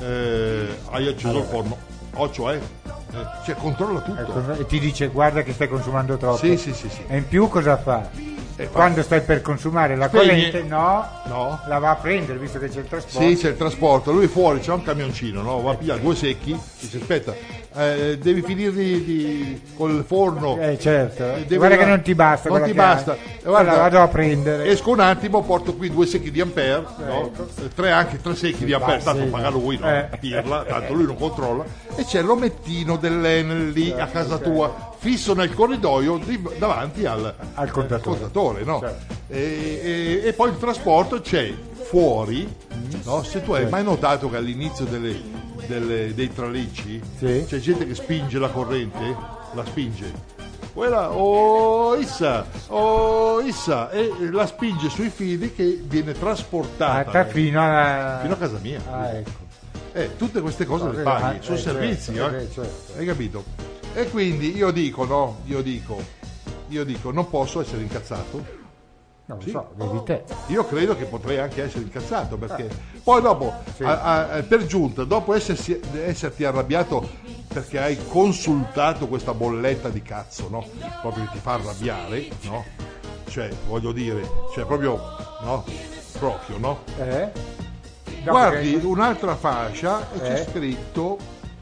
eh, hai acceso il forno, o cioè eh, cioè controlla tutto. Ecco, e ti dice guarda che stai consumando troppo. Sì, sì, sì, sì. E in più cosa fa? E fa- Quando stai per consumare la Spegne. corrente, no, No. la va a prendere visto che c'è il trasporto. Sì, c'è il trasporto, lui fuori c'è un camioncino, no? Va a pigliare due secchi, dice aspetta, eh, devi finirli di, col forno. Eh, certo. Eh, devi Guarda che andare- non ti basta. Non quella ti che basta. hai. Eh, guarda, Allora vado a prendere. Esco un attimo, porto qui due secchi di Ampere, no? Eh, tre anche tre secchi di Ampere, basta, tanto sì. paga lui, no? Eh. Pirla, tanto lui non controlla. E c'è l'omettino dell'Enel lì a casa tua, fisso nel corridoio di- davanti al, Al contatore. contatore, no? Certo. E, e- e poi il trasporto c'è fuori, no? Se tu hai mai notato che all'inizio delle, delle- dei tralicci Sì. c'è gente che spinge la corrente, la spinge. Quella, oh issa, oh issa, e la spinge sui fili che viene trasportata Fatta fino alla... fino a casa mia. Ah, ecco. Eh, tutte queste cose le Ah, paghi, eh, sono eh, servizi, certo, eh. eh, certo. Hai capito? E quindi io dico, no, io dico, io dico, non posso essere incazzato. Non lo Sì. so, vedi te. Io credo che potrei anche essere incazzato perché poi dopo, Sì. a- a- per giunta, dopo essersi, esserti arrabbiato perché hai consultato questa bolletta di cazzo, no? Proprio che ti fa arrabbiare, no? Cioè, voglio dire, cioè proprio, no? Proprio, no? Eh? No, Guardi perché- un'altra fascia e c'è Eh? scritto,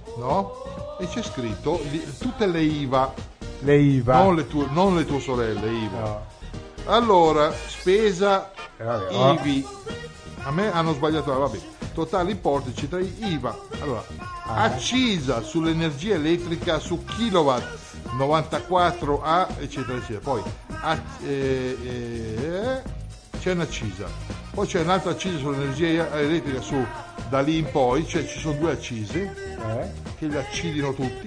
no? E c'è scritto li- tutte le I V A, le I V A. non le, tue, non le tue sorelle, I V A. No. Allora, spesa Eh, vabbè, oh. I V I. A me hanno sbagliato, vabbè. Totale importo eccetera, I V A. Allora, Ah. accisa sull'energia elettrica su kilowatt novantaquattro A eccetera eccetera. Poi a- eh, eh, c'è un'accisa. Poi c'è un'altra accisa sull'energia elettrica su da lì in poi, cioè ci sono due accise Eh? che li accidino tutti.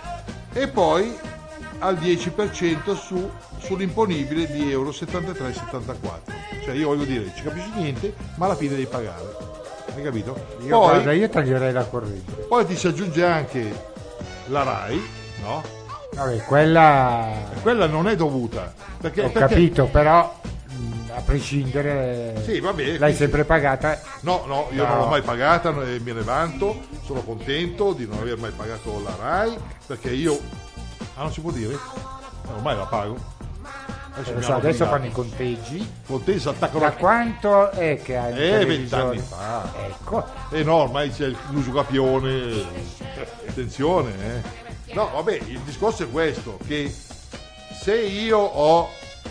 E poi al dieci per cento su, sull'imponibile di euro settantatré e settantaquattro. Cioè io voglio dire, ci capisci niente, ma alla fine devi pagare. Hai capito? Io, Poi, guarda, io taglierei la corrente. poi ti si aggiunge anche la RAI, no? Vabbè, quella Quella non è dovuta. Perché, ho perché- capito, però mh, a prescindere Sì, vabbè, l'hai sì, sempre pagata. No, no, io No. non l'ho mai pagata e me ne vanto, sono contento di non aver mai pagato la RAI, perché io... Ah, non si può dire? Eh, ormai la pago. Adesso, Lo mi so, hanno adesso obbligato. fanno i conteggi. Conteggi si attaccano Da a... quanto è che hai in Eh, televisione? vent'anni fa. Ecco. Eh no, ormai c'è l'uso capione. Attenzione, eh. No, vabbè, il discorso è questo, che se io ho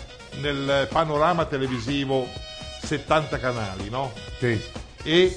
nel panorama televisivo settanta canali, no? Sì. E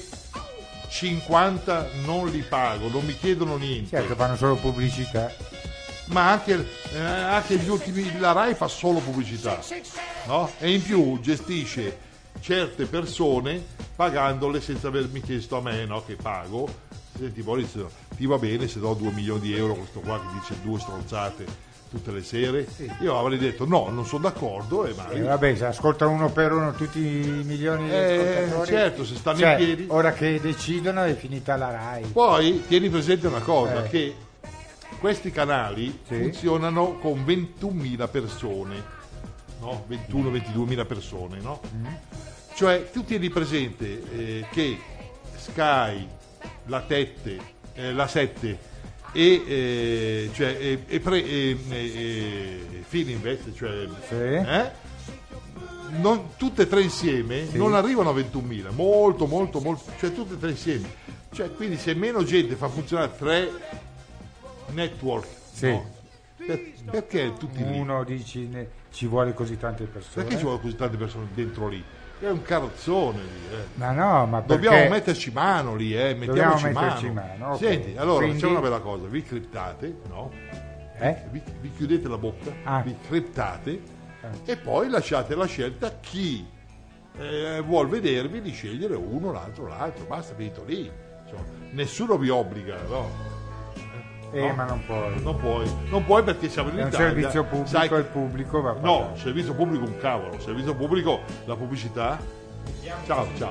cinquanta non li pago, non mi chiedono niente. Certo, fanno solo pubblicità. Ma anche, eh, anche gli ultimi, la RAI fa solo pubblicità, no? E in più gestisce certe persone pagandole senza avermi chiesto a me, no? Che pago. Senti Boris, ti va bene se do due milioni di euro a questo qua che dice due stronzate tutte le sere? Io avrei detto no, non sono d'accordo e E vai. vabbè, se ascoltano uno per uno tutti i milioni di Eh, ascoltatori. certo, se stanno cioè, in piedi. ora che decidono è finita la RAI. Poi tieni presente una cosa, Eh. che questi canali Sì. funzionano con ventunomila persone, no? ventuno ventiduemila persone, no? Cioè, tu tieni presente eh, che Sky, la Tette, eh, la sette e, eh, cioè, e, e, pre, e, e, e Fininvest, cioè, Sì. eh, non, tutte e tre insieme Sì. non arrivano a ventunomila, molto, molto, molto, cioè tutte e tre insieme. Cioè, quindi se meno gente fa funzionare tre network, Sì. no? Per- perché tutti lì? Uno dici ne- ci vuole così tante persone. Perché ci vogliono così tante persone dentro lì? È un carrozzone lì, eh. Ma no, ma perché... Dobbiamo metterci mano lì, eh. Mettiamoci Dobbiamo metterci mano. mano, ok. Senti, allora Quindi- facciamo una bella cosa, vi criptate, no? Eh? Vi, vi chiudete la bocca, Ah. vi criptate e poi lasciate la scelta a chi eh, vuol vedervi di scegliere uno, l'altro, l'altro, basta, finito lì. Insomma, nessuno vi obbliga, no? Eh, No. ma non puoi. Non puoi, non puoi perché siamo in È un Italia. servizio pubblico sai e il pubblico va No, pagato. servizio pubblico un cavolo, servizio pubblico la pubblicità. Ciao, ciao.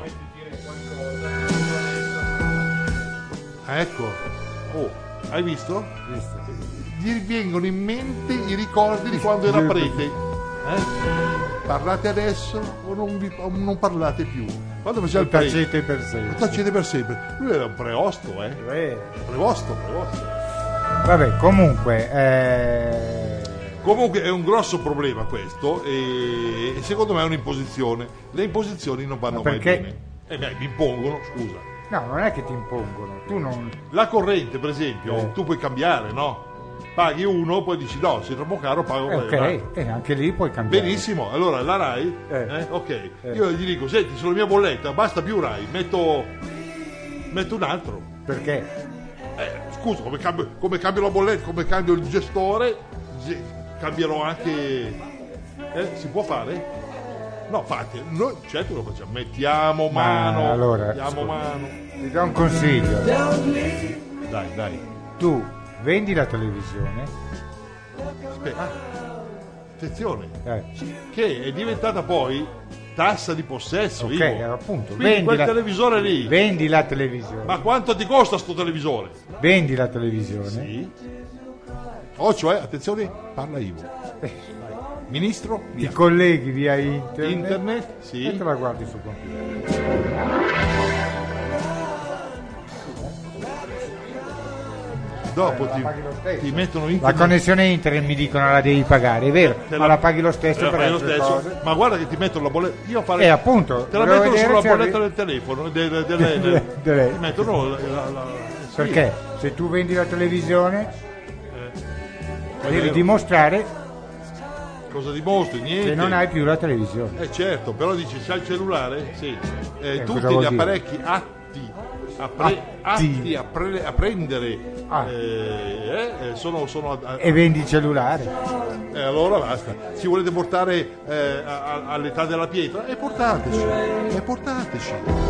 Ah, ecco. Oh, hai visto? Visto? Gli vengono in mente i ricordi di quando era prete. Eh? Parlate adesso o non, vi- o non parlate più? Quando faceva il prete, Tacete per sempre. tacete per sempre. Lui era un preosto, eh? Eh, Prevosto, prevosto. Vabbè, comunque... Eh... Comunque è un grosso problema questo e, e secondo me è un'imposizione. Le imposizioni non vanno Ma mai perché? bene. Eh beh, mi impongono, scusa. No, non è che ti impongono. Tu non... La corrente, per esempio, Eh. tu puoi cambiare, no? Paghi uno, poi dici no, se è troppo caro pago Eh, quello. ok, e anche lì puoi cambiare. Benissimo, allora la RAI, Eh. eh, ok, Eh. io gli dico, senti, sulla mia bolletta basta più RAI, metto, metto un altro. Perché? Eh, scusa, come cambio, come cambio la bolletta, come cambio il gestore, ge- cambierò anche... Eh, si può fare? No, fate, noi certo lo facciamo, mettiamo Ma mano, allora, mettiamo ascolta. mano. Ti do un consiglio. Dai, dai. Tu vendi la televisione. Aspetta, ah, attenzione, Eh, che è diventata poi tassa di possesso. ok, Ivo. appunto. Quindi Vendi quel la, televisore lì, vendi la televisione. ma quanto ti costa sto televisore? Vendi la televisione. Sì. Oh, cioè, attenzione, parla Ivo. Vai. Ministro, Ti via. colleghi via internet, Internet, sì. e te la guardi sul computer. Dopo la ti, paghi lo stesso. ti mettono La internet. connessione internet mi dicono la devi pagare, è vero, te ma la paghi lo stesso te la per paghi lo altre stesso. cose. Ma guarda che ti mettono la bolletta. Io farei. E appunto, te la volevo mettono vedere sulla se bolletta avevi- del telefono. del- del- del- del- Delle- delle- ti mettono la, la- la- sì. Perché se tu vendi la televisione È devi vero. dimostrare Cosa dimostri? Niente. che non hai più la televisione. Eh certo, però dici, c'hai il cellulare? Sì. Eh, Eh, tutti cosa gli vuol dire? apparecchi atti a, pre- Atti. atti a, pre- a prendere Ah. eh, eh, sono, sono a- a- E vendi il cellulare. eh, allora basta. Ci volete portare eh, a- a- all'età della pietra? E portateci, e portateci.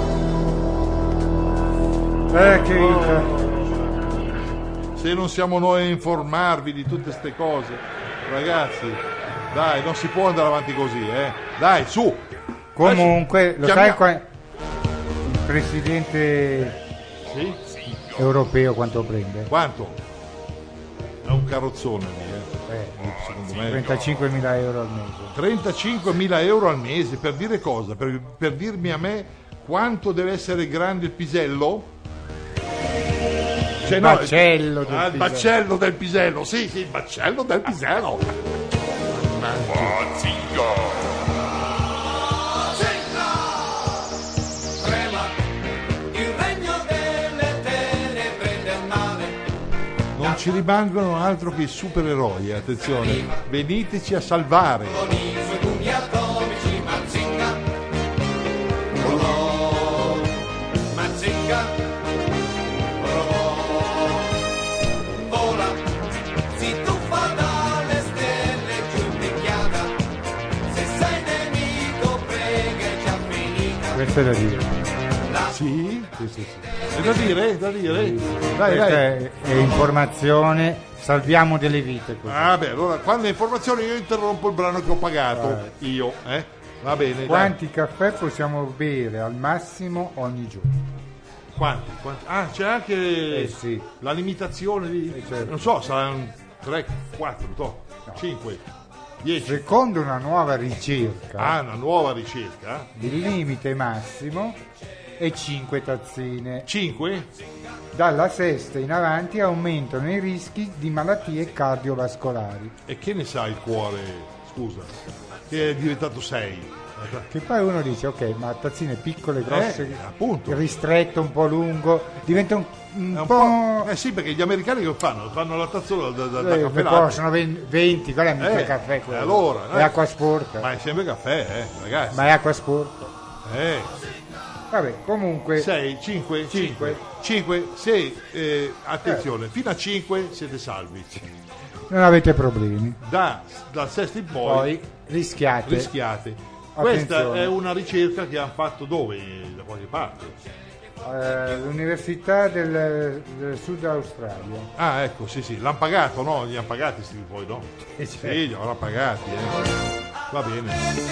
Eh, che vita. Se non siamo noi a informarvi di tutte ste cose, ragazzi, dai, non si può andare avanti così, eh. Dai, su. Comunque, lo Chiamia- sai qua- il presidente Sì? europeo quanto prende? Quanto? È un carrozzone lì, eh. Eh, Secondo me. trentacinquemila euro al mese. trentacinquemila euro al mese per dire cosa? Per, per dirmi a me quanto deve essere grande il pisello? Cioè, Il no, baccello del ah, il pisello. baccello del pisello, sì, sì, il baccello del pisello. Il regno delle tenebre del male. Non ci rimangono altro che i supereroi, eh, attenzione, veniteci a salvare. Con i suoi pugni atomici Mazinga. Oh, Mazinga. Oh, vola, si tuffa dalle stelle giù picchiata. Se sei nemico prega è già finita. Questo è da dire. Sì? Sì, sì, sì. È da dire, è da dire. Dai, Questa dai. è, è informazione, salviamo delle vite così. Ah beh, allora quando è informazione io interrompo il brano che ho pagato, io, eh? Va bene, dai. Quanti caffè possiamo bere al massimo ogni giorno? Quanti? Quanti? Ah, c'è anche Eh, sì. la limitazione di... Eh, certo. Non so, saranno tre, quattro, cinque. dieci. Secondo una nuova ricerca, Ah, una nuova ricerca. il limite massimo è cinque tazzine. cinque? Dalla sesta in avanti aumentano i rischi di malattie cardiovascolari. E che ne sa il cuore, scusa, che è diventato sei? Che poi uno dice, ok, ma tazzine piccole, grosse, Eh, appunto. ristretto, un po' lungo, diventa un, un È un po'... po'... Eh sì, perché gli americani che fanno? Fanno la tazzola da, da, da Eh, caffè poi latte. sono venti, quella è mica Eh, caffè, quello. allora, è eh. acqua sporca, Ma è sempre caffè, eh, ragazzi. ma è acqua sporca. Eh, Vabbè, comunque, sei, cinque, cinque, cinque, sei, eh, attenzione, fino a cinque siete salvi. non avete problemi. Da, dal sesto in poi, Poi rischiate. rischiate. Questa Attenzione. è una ricerca che hanno fatto dove? Da qualche parte. Eh, l'università del, del Sud Australia. Ah, ecco, sì, sì, l'hanno pagato, no? Li hanno pagati sti poi, no? Eh, Sì, certo. li hanno pagati, eh. Va bene.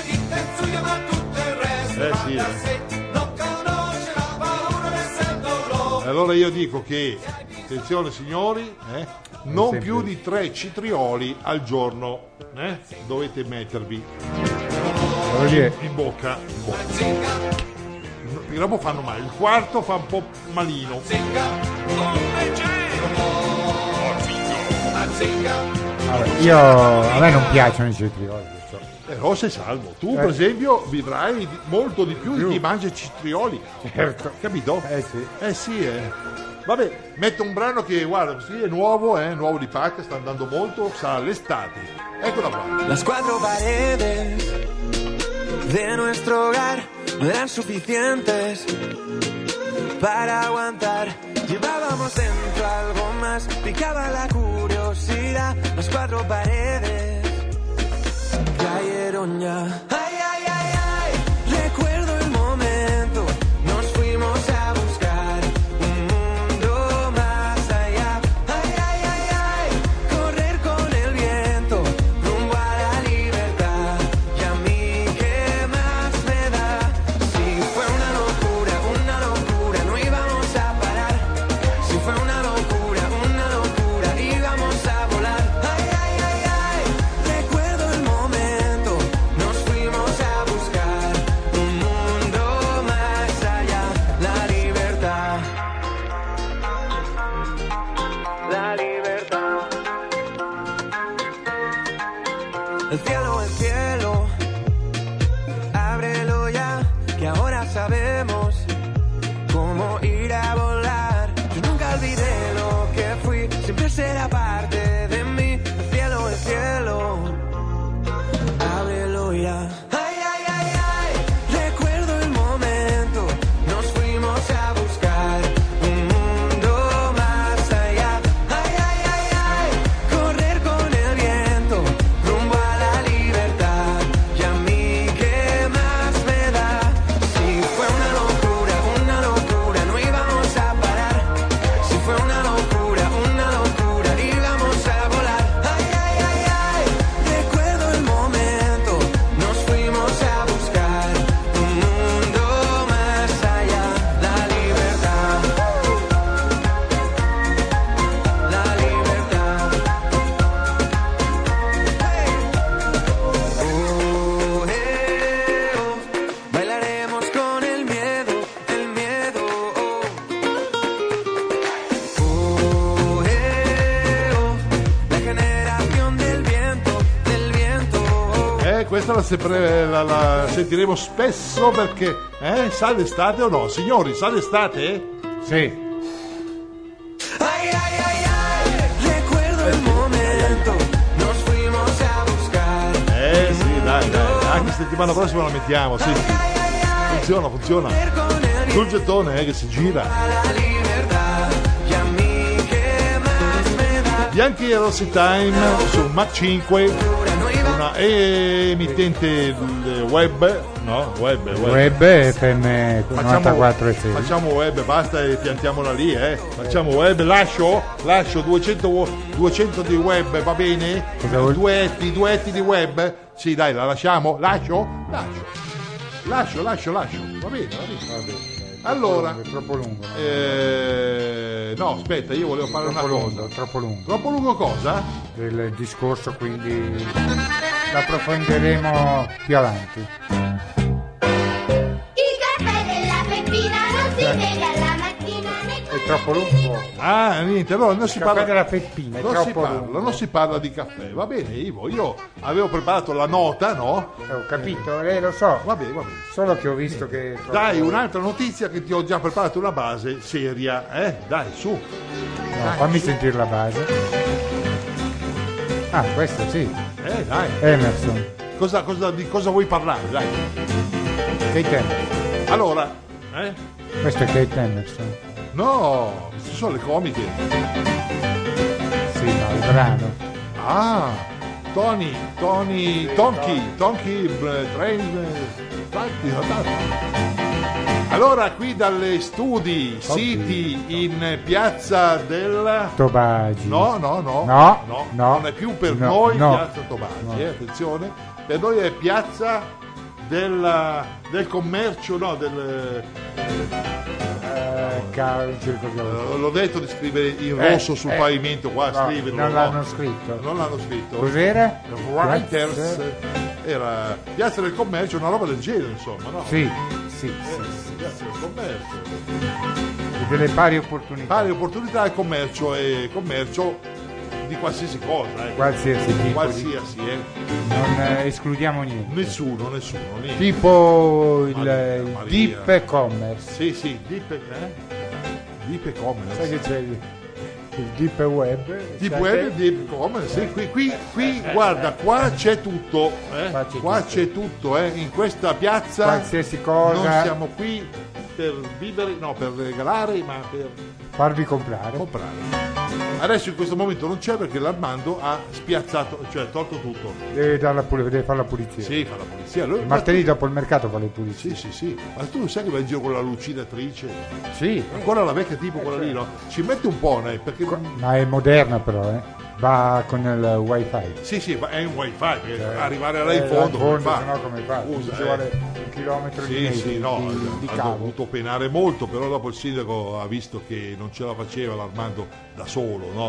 Eh sì, eh. Allora io dico che, attenzione signori, eh, non sempre. più di tre citrioli al giorno, eh, dovete mettervi Voglio dire, in bocca. In bocca. Perché dopo fanno male, il quarto fa un po' malino. vabbè, io, a me non piacciono i cetrioli. questo. Però sei salvo. Tu Eh. per esempio vivrai di- molto di più di Più. chi mangia i citrioli. Certo. Capito? Eh sì. Eh sì, eh. Vabbè, metto un brano che, guarda, sì, è nuovo, eh, nuovo di pacca, sta andando molto, sarà l'estate. Eccola qua. Las cuatro paredes de nuestro hogar no eran suficientes para aguantar. Llevábamos dentro algo más, picaba la curiosidad. Las cuatro paredes cayeron ya. Ay, ay, ay, ay, recuerdo el momento. Nos fuimos a buscar un mundo más allá. Ay, ay, ay, ay, correr con el viento rumbo a la libertad. Y a mí, ¿qué más me da? Si fue una locura, una locura, no íbamos a parar. Si fue una locura, una locura, íbamos a volar. Ay, ay, ay, ay, recuerdo el momento. Nos fuimos a buscar un mundo más allá. La libertad. La libertad. El cielo, el cielo, ábrelo ya, que ahora sabemos cómo ir a volar. Yo nunca olvidé lo que fui, siempre será parte de mí. El cielo, el cielo, ábrelo ya. Ay, ay, ay, ay, recuerdo el momento. Nos fuimos a buscar un mundo más allá. Ay, ay, ay, ay, correr con el viento rumbo a la libertad. Y a mí, ¿qué más me da? Si fue una locura, una locura, no íbamos a parar. Si fue una locura, una locura, íbamos a volar. Ay, ay, ay, ay, recuerdo el momento. Nos fuimos a buscar un mundo más allá. La libertad. La libertad. Oh, eh, oh. Bailaremos con el miedo, el miedo. Oh, eh, oh. La generación del viento, del viento. Eh, questa la, sempre- la- la sentiremo spesso perché, eh, sa l'estate o no? Signori, sa l'estate? Sì. Ay, ay, ay, ay, recuerdo el momento. Nos fuimos a buscar. Eh sì, dai, dai, anche settimana prossima la mettiamo, sì, sì. Funziona, funziona. Con el Sul gettone, eh, che si gira. la libertad. Y a mí, ¿qué más me da? Bianchi e Rossi Time su Mac cinque, una emittente web, no? Web, web. Web F M novantaquattro F M. facciamo web, basta e piantiamola lì, eh. Facciamo web, lascio, lascio duecento, wo- duecento di web, va bene? Cosa vuol- Duetti, duetti di web? Sì, dai, la lasciamo? Lascio? Lascio. Lascio, lascio, lascio. Va bene, va bene. Allora, È troppo lungo. No? eh, no, aspetta, io volevo fare una Troppo cosa. lungo, troppo lungo. Troppo lungo cosa? Il discorso quindi l'approfondiremo più avanti. Il caffè della Peppina non si beve alla mattina né È troppo lungo. Ah, niente, allora non si Il caffè parla della Peppina è non si, troppo parla, lungo. non si parla di caffè, va bene Ivo, io avevo preparato la nota, no? Eh, ho capito, eh, lo so. Va bene, va bene. Solo che ho visto che... è troppo- Dai, un'altra notizia che ti ho già preparato una base seria, eh? Dai, su. No, fammi sentire la base. Ah, questo sì. Eh, dai. Emerson. Cosa, cosa, di cosa vuoi parlare, dai? Kate Emerson. Allora, eh? Questo è Kate Emerson. No, queste sono le comiche. Sì, ma il brano. Ah, Tony, Tony, Tonky, Tonky, eh, Train, eh, tanti, tanti. Allora, qui dalle studi siti in piazza del... Tobagi. No, no, no, No, no. non è più per No, noi no. piazza Tobagi, No. eh, attenzione, per noi è piazza del, del commercio, no, del... Eh, cavolo, non ci ricordiamo. eh, l'ho detto di scrivere in Eh, rosso sul eh, pavimento qua, no, scriverlo. non no? l'hanno scritto. Non l'hanno scritto. Cos'era? Writers, Piazza- era piazza del commercio, una roba del genere, insomma, no? Sì, sì, Eh, sì, sì. piazza del commercio. E delle pari opportunità. Pari opportunità e commercio e commercio di qualsiasi cosa, eh. Qualsiasi tipo di- Qualsiasi, eh. Non eh, escludiamo niente. Nessuno, nessuno, niente. Tipo il, Maria, il Maria. deep commerce. Sì, sì, deep, eh? Deep e-commerce. Sai che c'è il, il deep web? Deep Sai web che- e deep commerce. Sì, qui, qui, qui guarda, qua c'è tutto, eh? Qua c'è Qua tutto. c'è tutto, eh? In questa piazza Qualsiasi cosa. non siamo qui per vivere, no, per regalare, ma per Farvi comprare. comprare. Adesso in questo momento non c'è perché l'Armando ha spiazzato, cioè tolto tutto. Deve, darla pul- deve fare la pulizia. Sì, fa la polizia. Lui- Il martedì dopo il mercato fa le pulizie. Sì, sì, sì. Ma tu non sai che va in giro con la lucidatrice? Sì. Ancora la vecchia tipo quella lì, no? Ci mette un po', né? Perché... Ma è moderna però, eh. Va con il wifi. Sì, sì, ma è un wifi, perché Cioè, arrivare là eh, in fondo, come in fondo, fa? se no come fa? Scusa, Ci eh. vuole un chilometro di, Sì, sì, no, di, di ha cavo. dovuto penare molto, però dopo il sindaco ha visto che non ce la faceva l'Armando da solo, no?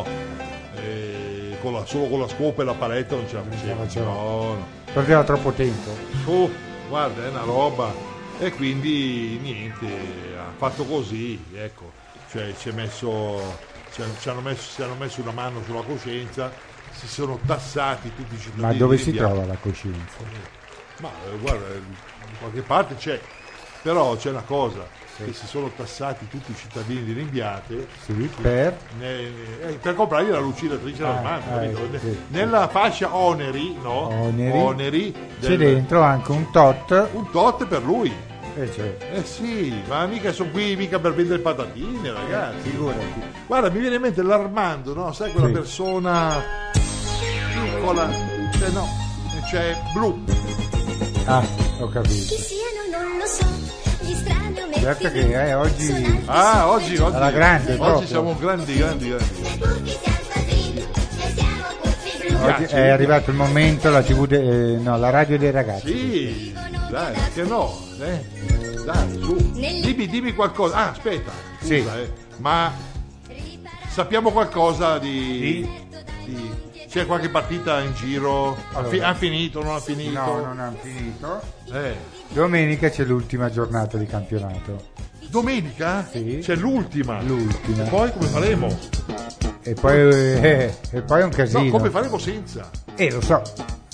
E con la- solo con la scopa e la paletta non ce la faceva. faceva. No, no. Perdeva troppo tempo. Oh, guarda, è una roba. E quindi niente, ha fatto così, ecco. Cioè ci, è messo, ci, hanno- ci hanno messo, si hanno messo una mano sulla coscienza, si sono tassati tutti i cittadini. Ma dove di si Bianco. trova la coscienza? Ma eh, guarda, in qualche parte c'è, però c'è una cosa, che si sono tassati tutti i cittadini di Rimbiate Sì, per... ne- eh, per comprargli la lucidatrice Ah, all'Armando, ah, capito? ecco, sì. Nella fascia oneri, no? Oneri. del- C'è dentro anche un tot. un tot per lui. E c'è. Eh sì, ma mica sono qui mica per vendere patatine, ragazzi. Figurati. Guarda, mi viene in mente l'Armando, no? Sai quella Sì. persona piccola, cioè no, cioè blu. Ah, ho capito. Chi siano non lo so, gli strani ometti Certo che eh, oggi... Ah, oggi, oggi, Alla grande, oggi proprio. siamo grandi, grandi, grandi. puffi siamo stati e siamo puffi blu. Oggi è arrivato il momento, la tivù de- eh, no, la radio dei ragazzi. Sì, dai, perché no? Eh? Dai, su. Dimmi, dimmi qualcosa. Ah, aspetta, scusa, Sì. eh. Ma sappiamo qualcosa di... di- C'è qualche partita in giro? Ha fi- Allora. ha finito, non ha finito? No, non hanno finito. Eh. Domenica c'è l'ultima giornata di campionato. Domenica? Sì. C'è l'ultima. L'ultima. E poi come faremo? E poi, eh, e poi è un casino. No, come faremo senza? Eh, lo so.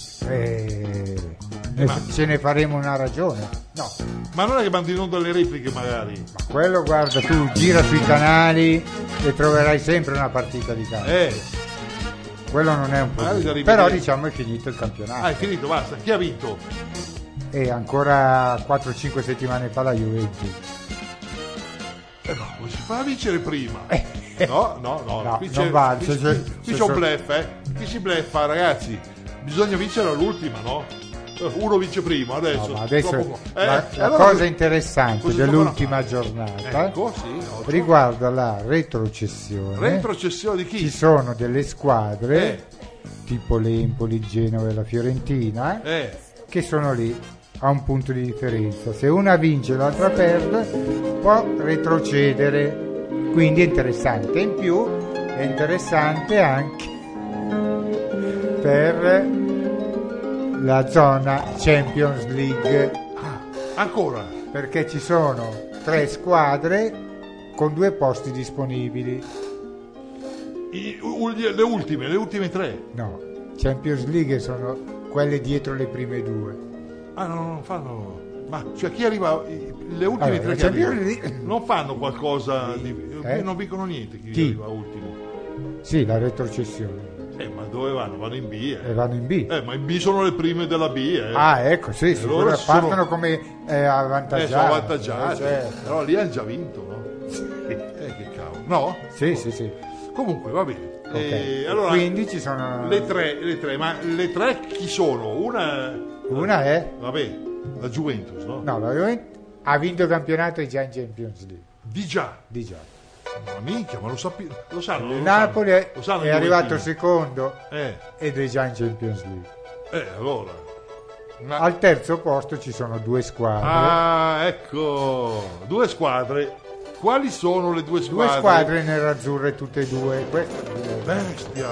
Eh, ne- Ma- ce ne faremo una ragione. No, Ma non è che mandi in onda le repliche magari? ma quello guarda, tu gira sui canali e troverai sempre una partita di calcio. Eh, Quello non è un Magari da problema. rivedere. Però diciamo è finito il campionato. ah, è finito, basta. Chi ha vinto? E ancora quattro cinque settimane fa la Juventus. Eh no, come si fa a vincere prima? Eh, No, no, no, No, qui non c'è, vale, qui, se- se- qui se c'è un so- bluff, eh? Qui si bleffa, ragazzi. Bisogna vincere all'ultima, no? Eh, Uno vince prima, adesso. No, ma adesso dopo- eh, la, e la allora cosa cosa- interessante cosa dell'ultima giocano a fare? giornata Ecco, sì, ottimo. riguarda la retrocessione. Retrocessione di chi? Ci sono delle squadre Eh. tipo l'Empoli, il Genova e la Fiorentina Eh, che sono lì a un punto di differenza. Se una vince e l'altra perde può retrocedere, quindi è interessante. In più è interessante anche per la zona Champions League, Ancora? perché ci sono tre squadre con due posti disponibili. I- u- le ultime, le ultime tre. No, Champions League sono quelle dietro le prime due. Ah, no, non fanno. Ma cioè chi arriva? i- Le ultime Allora, tre la che Champions arrivano, League- non fanno qualcosa di. Eh? Non dicono niente chi, Chi? arriva ultimo. Sì, la retrocessione. Eh, ma dove vanno? Vanno in B. E Eh, vanno in B. Eh, ma in B sono le prime della B. Eh. Ah, ecco, sì, E sì, loro loro ci sono- partono come eh, avvantaggiati. Eh, sono avvantaggiati. Eh, certo. Però lì hanno già vinto, no? Eh, che cavolo. No? Sì, sì, sì. Comunque, va bene. Ok. Eh, allora, Quindi ci sono... le tre, le tre, ma le tre chi sono? Una. Una è... Vabbè, la Juventus, no? No, la Juventus ha vinto il campionato e già in Champions League. Di già. Di già. Ma minchia, ma lo, sapi- lo sanno? Il lo Napoli sanno, è, lo sanno è i arrivato Juventini. secondo Eh, ed è già in Champions League. eh, allora. Ma- Al terzo posto ci sono due squadre. Ah, ecco. Due squadre. Quali sono le due Due squadre? squadre nerazzurre tutte e due. Queste due. Bestia.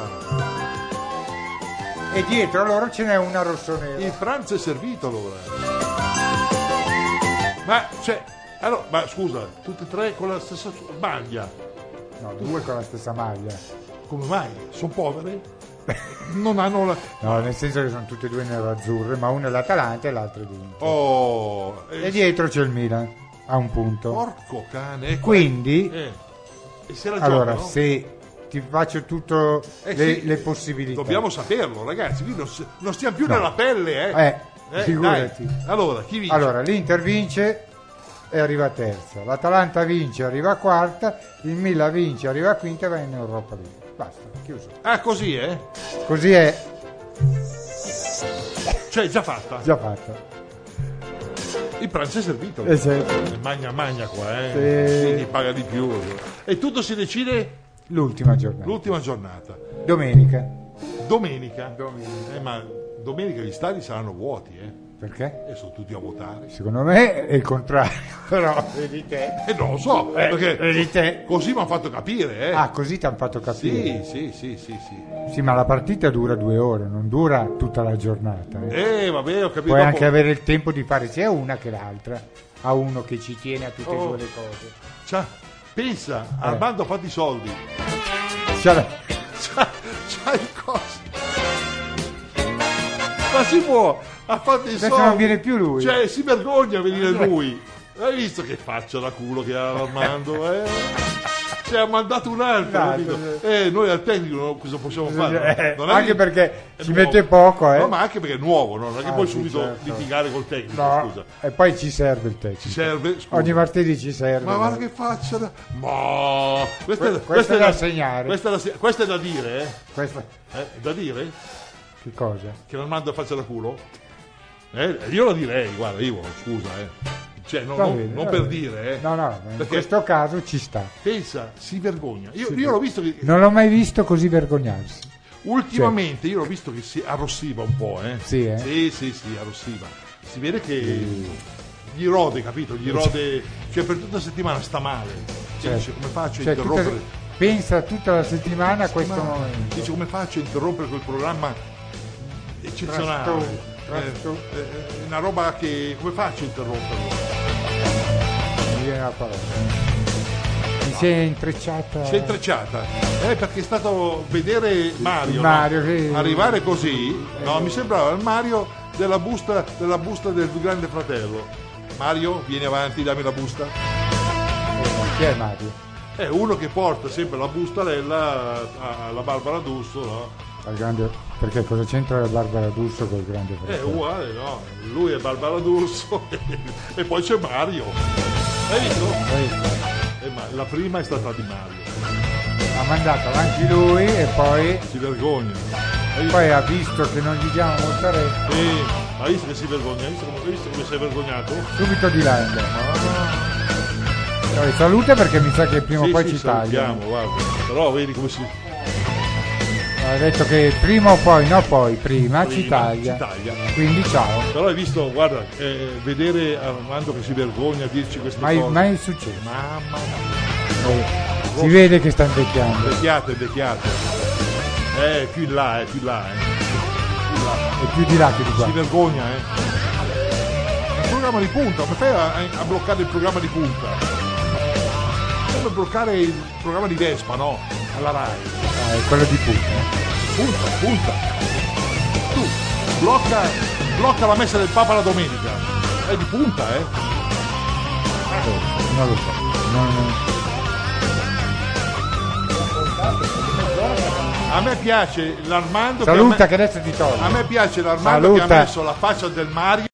E dietro loro ce n'è una rossonera. Il pranzo è servito allora. Ma, cioè, allora, ma scusa, tutte e tre con la stessa maglia. No, due con la stessa maglia. Come mai? Sono povere? Non hanno la... No, nel senso che sono tutte e due nerazzurre, ma una è l'Atalanta e l'altra è l'Inter. Oh, E eh, dietro c'è il Milan, a un punto. porco cane. ecco, Quindi, eh. E se la allora, giocano? se ti faccio tutte Eh le, sì, le possibilità. Dobbiamo saperlo, ragazzi. Qui non, si- non stiamo più No. nella pelle, eh. Eh, figurati. dai. Allora, chi vince? Allora, l'Inter vince e arriva terza, l'Atalanta vince e arriva quarta, il Milan vince e arriva quinta e va in Europa League. Basta, chiuso. Ah, così, eh? Così è Cioè, già fatta. già fatto. Il pranzo è servito. Eh, certo. Eh, Magna magna qua, eh. Sì. Quindi paga di più. E tutto si decide L'ultima giornata. l'ultima giornata. Domenica. Domenica. Domenica. Eh, ma domenica gli stadi saranno vuoti, eh. Perché? E sono tutti a votare. Secondo me è il contrario. Però vedi te. E non lo so, Eh, perché vedi te. così mi hanno fatto capire, eh. Ah, così ti hanno fatto capire. sì, sì, sì, sì, sì. Sì, ma la partita dura due ore, non dura tutta la giornata. eh. Eh, vabbè, ho capito. Puoi dopo- anche avere il tempo di fare sia una che l'altra. A uno che ci tiene a tutte e Oh. due le cose. C'ha- pensa, Eh. Armando ha fatto i soldi. C'ha la- C'ha, c'ha il coso. Ma si può, ha fatto i Adesso soldi. non viene più lui. Cioè, si vergogna a venire lui. Hai visto che faccia da culo che ha Armando, eh? Ci ha mandato un altro, Esatto, capito? sì. Eh, noi al tecnico no, cosa possiamo fare? Eh, Non è anche che- perché è ci nuovo. mette poco, eh. No, ma anche perché è nuovo, no? Non è che Ah, puoi sì, subito certo. litigare col tecnico, No, scusa. e poi ci serve il tecnico. Ci serve, scusa. Ogni martedì ci serve. Ma guarda che faccia da... Ma... Questa, Que- questa è da segnare. Questa è da, se- questa è da dire, eh? Questa... Eh, È da dire? Che cosa? Che Armando faccia da culo? Eh, io la direi, guarda, io, scusa, eh. Cioè, non, Va non- bene, non va per bene. dire, eh. No, no, ma in Perché- questo caso ci sta. Pensa, si vergogna. Io, Sì, io l'ho visto che... Non l'ho mai visto così vergognarsi. Ultimamente io l'ho visto che si arrossiva un po', eh. Sì, eh? Sì, sì, sì, arrossiva. Si vede che gli rode, capito? Gli rode, cioè per tutta la settimana sta male. Cioè, Certo. dice, come faccio a Cioè, interrompere? tutta- pensa tutta la settimana a questo Ma- momento. Dice come faccio a interrompere quel programma eccezionale? Trastu- trastu- Eh, eh, è una roba che come faccio a interromperlo? Mi viene la parola. Mi si è intrecciata. Si è intrecciata, eh, perché è stato vedere Mario, Il Mario no? che- arrivare così, no? Mi sembrava il Mario della busta, della busta del grande fratello. Mario, vieni avanti, dammi la busta. Eh, Chi è Mario? È uno che porta sempre la bustarella alla Barbara D'Urso, no? Al grande... Perché cosa c'entra la Barbara D'Urso col grande È fratello? uguale, no? Lui è Barbara D'Urso e poi c'è Mario. Hai visto? Eh, ma la prima è stata di Mario. Ha mandato avanti lui e poi, Si vergogna. Hai visto? poi ha visto che non gli diamo molta retta. Sì, hai visto che si vergogna? Hai visto come, hai visto come sei vergognato? Subito di là andiamo. Dai, saluta perché mi sa che prima o Sì, poi sì, ci tagliano. salutiamo, guarda. Però vedi come si Ha detto che prima o poi, no poi, prima, ci prima taglia. ci taglia. Quindi ciao. Però hai visto, guarda, eh, vedere Armando che si vergogna a dirci queste Mai, cose. mai successo. Mamma mia. Si vede che sta invecchiando. Invecchiato, invecchiato. Eh, più in là, eh, più in là, eh. È più di là che di qua. Si vergogna, eh. È un programma di punta, come fai a, a bloccare il programma di punta? Come bloccare il programma di Vespa, no? Alla Rai. Ah, è quello di punta. Punta, punta. Tu, blocca, blocca la messa del Papa la domenica. È di punta, eh. Non lo so. Non, non... A me piace l'Armando Saluta che, che adesso ti toglie. a me piace l'Armando che Saluta. ha messo la faccia del Mario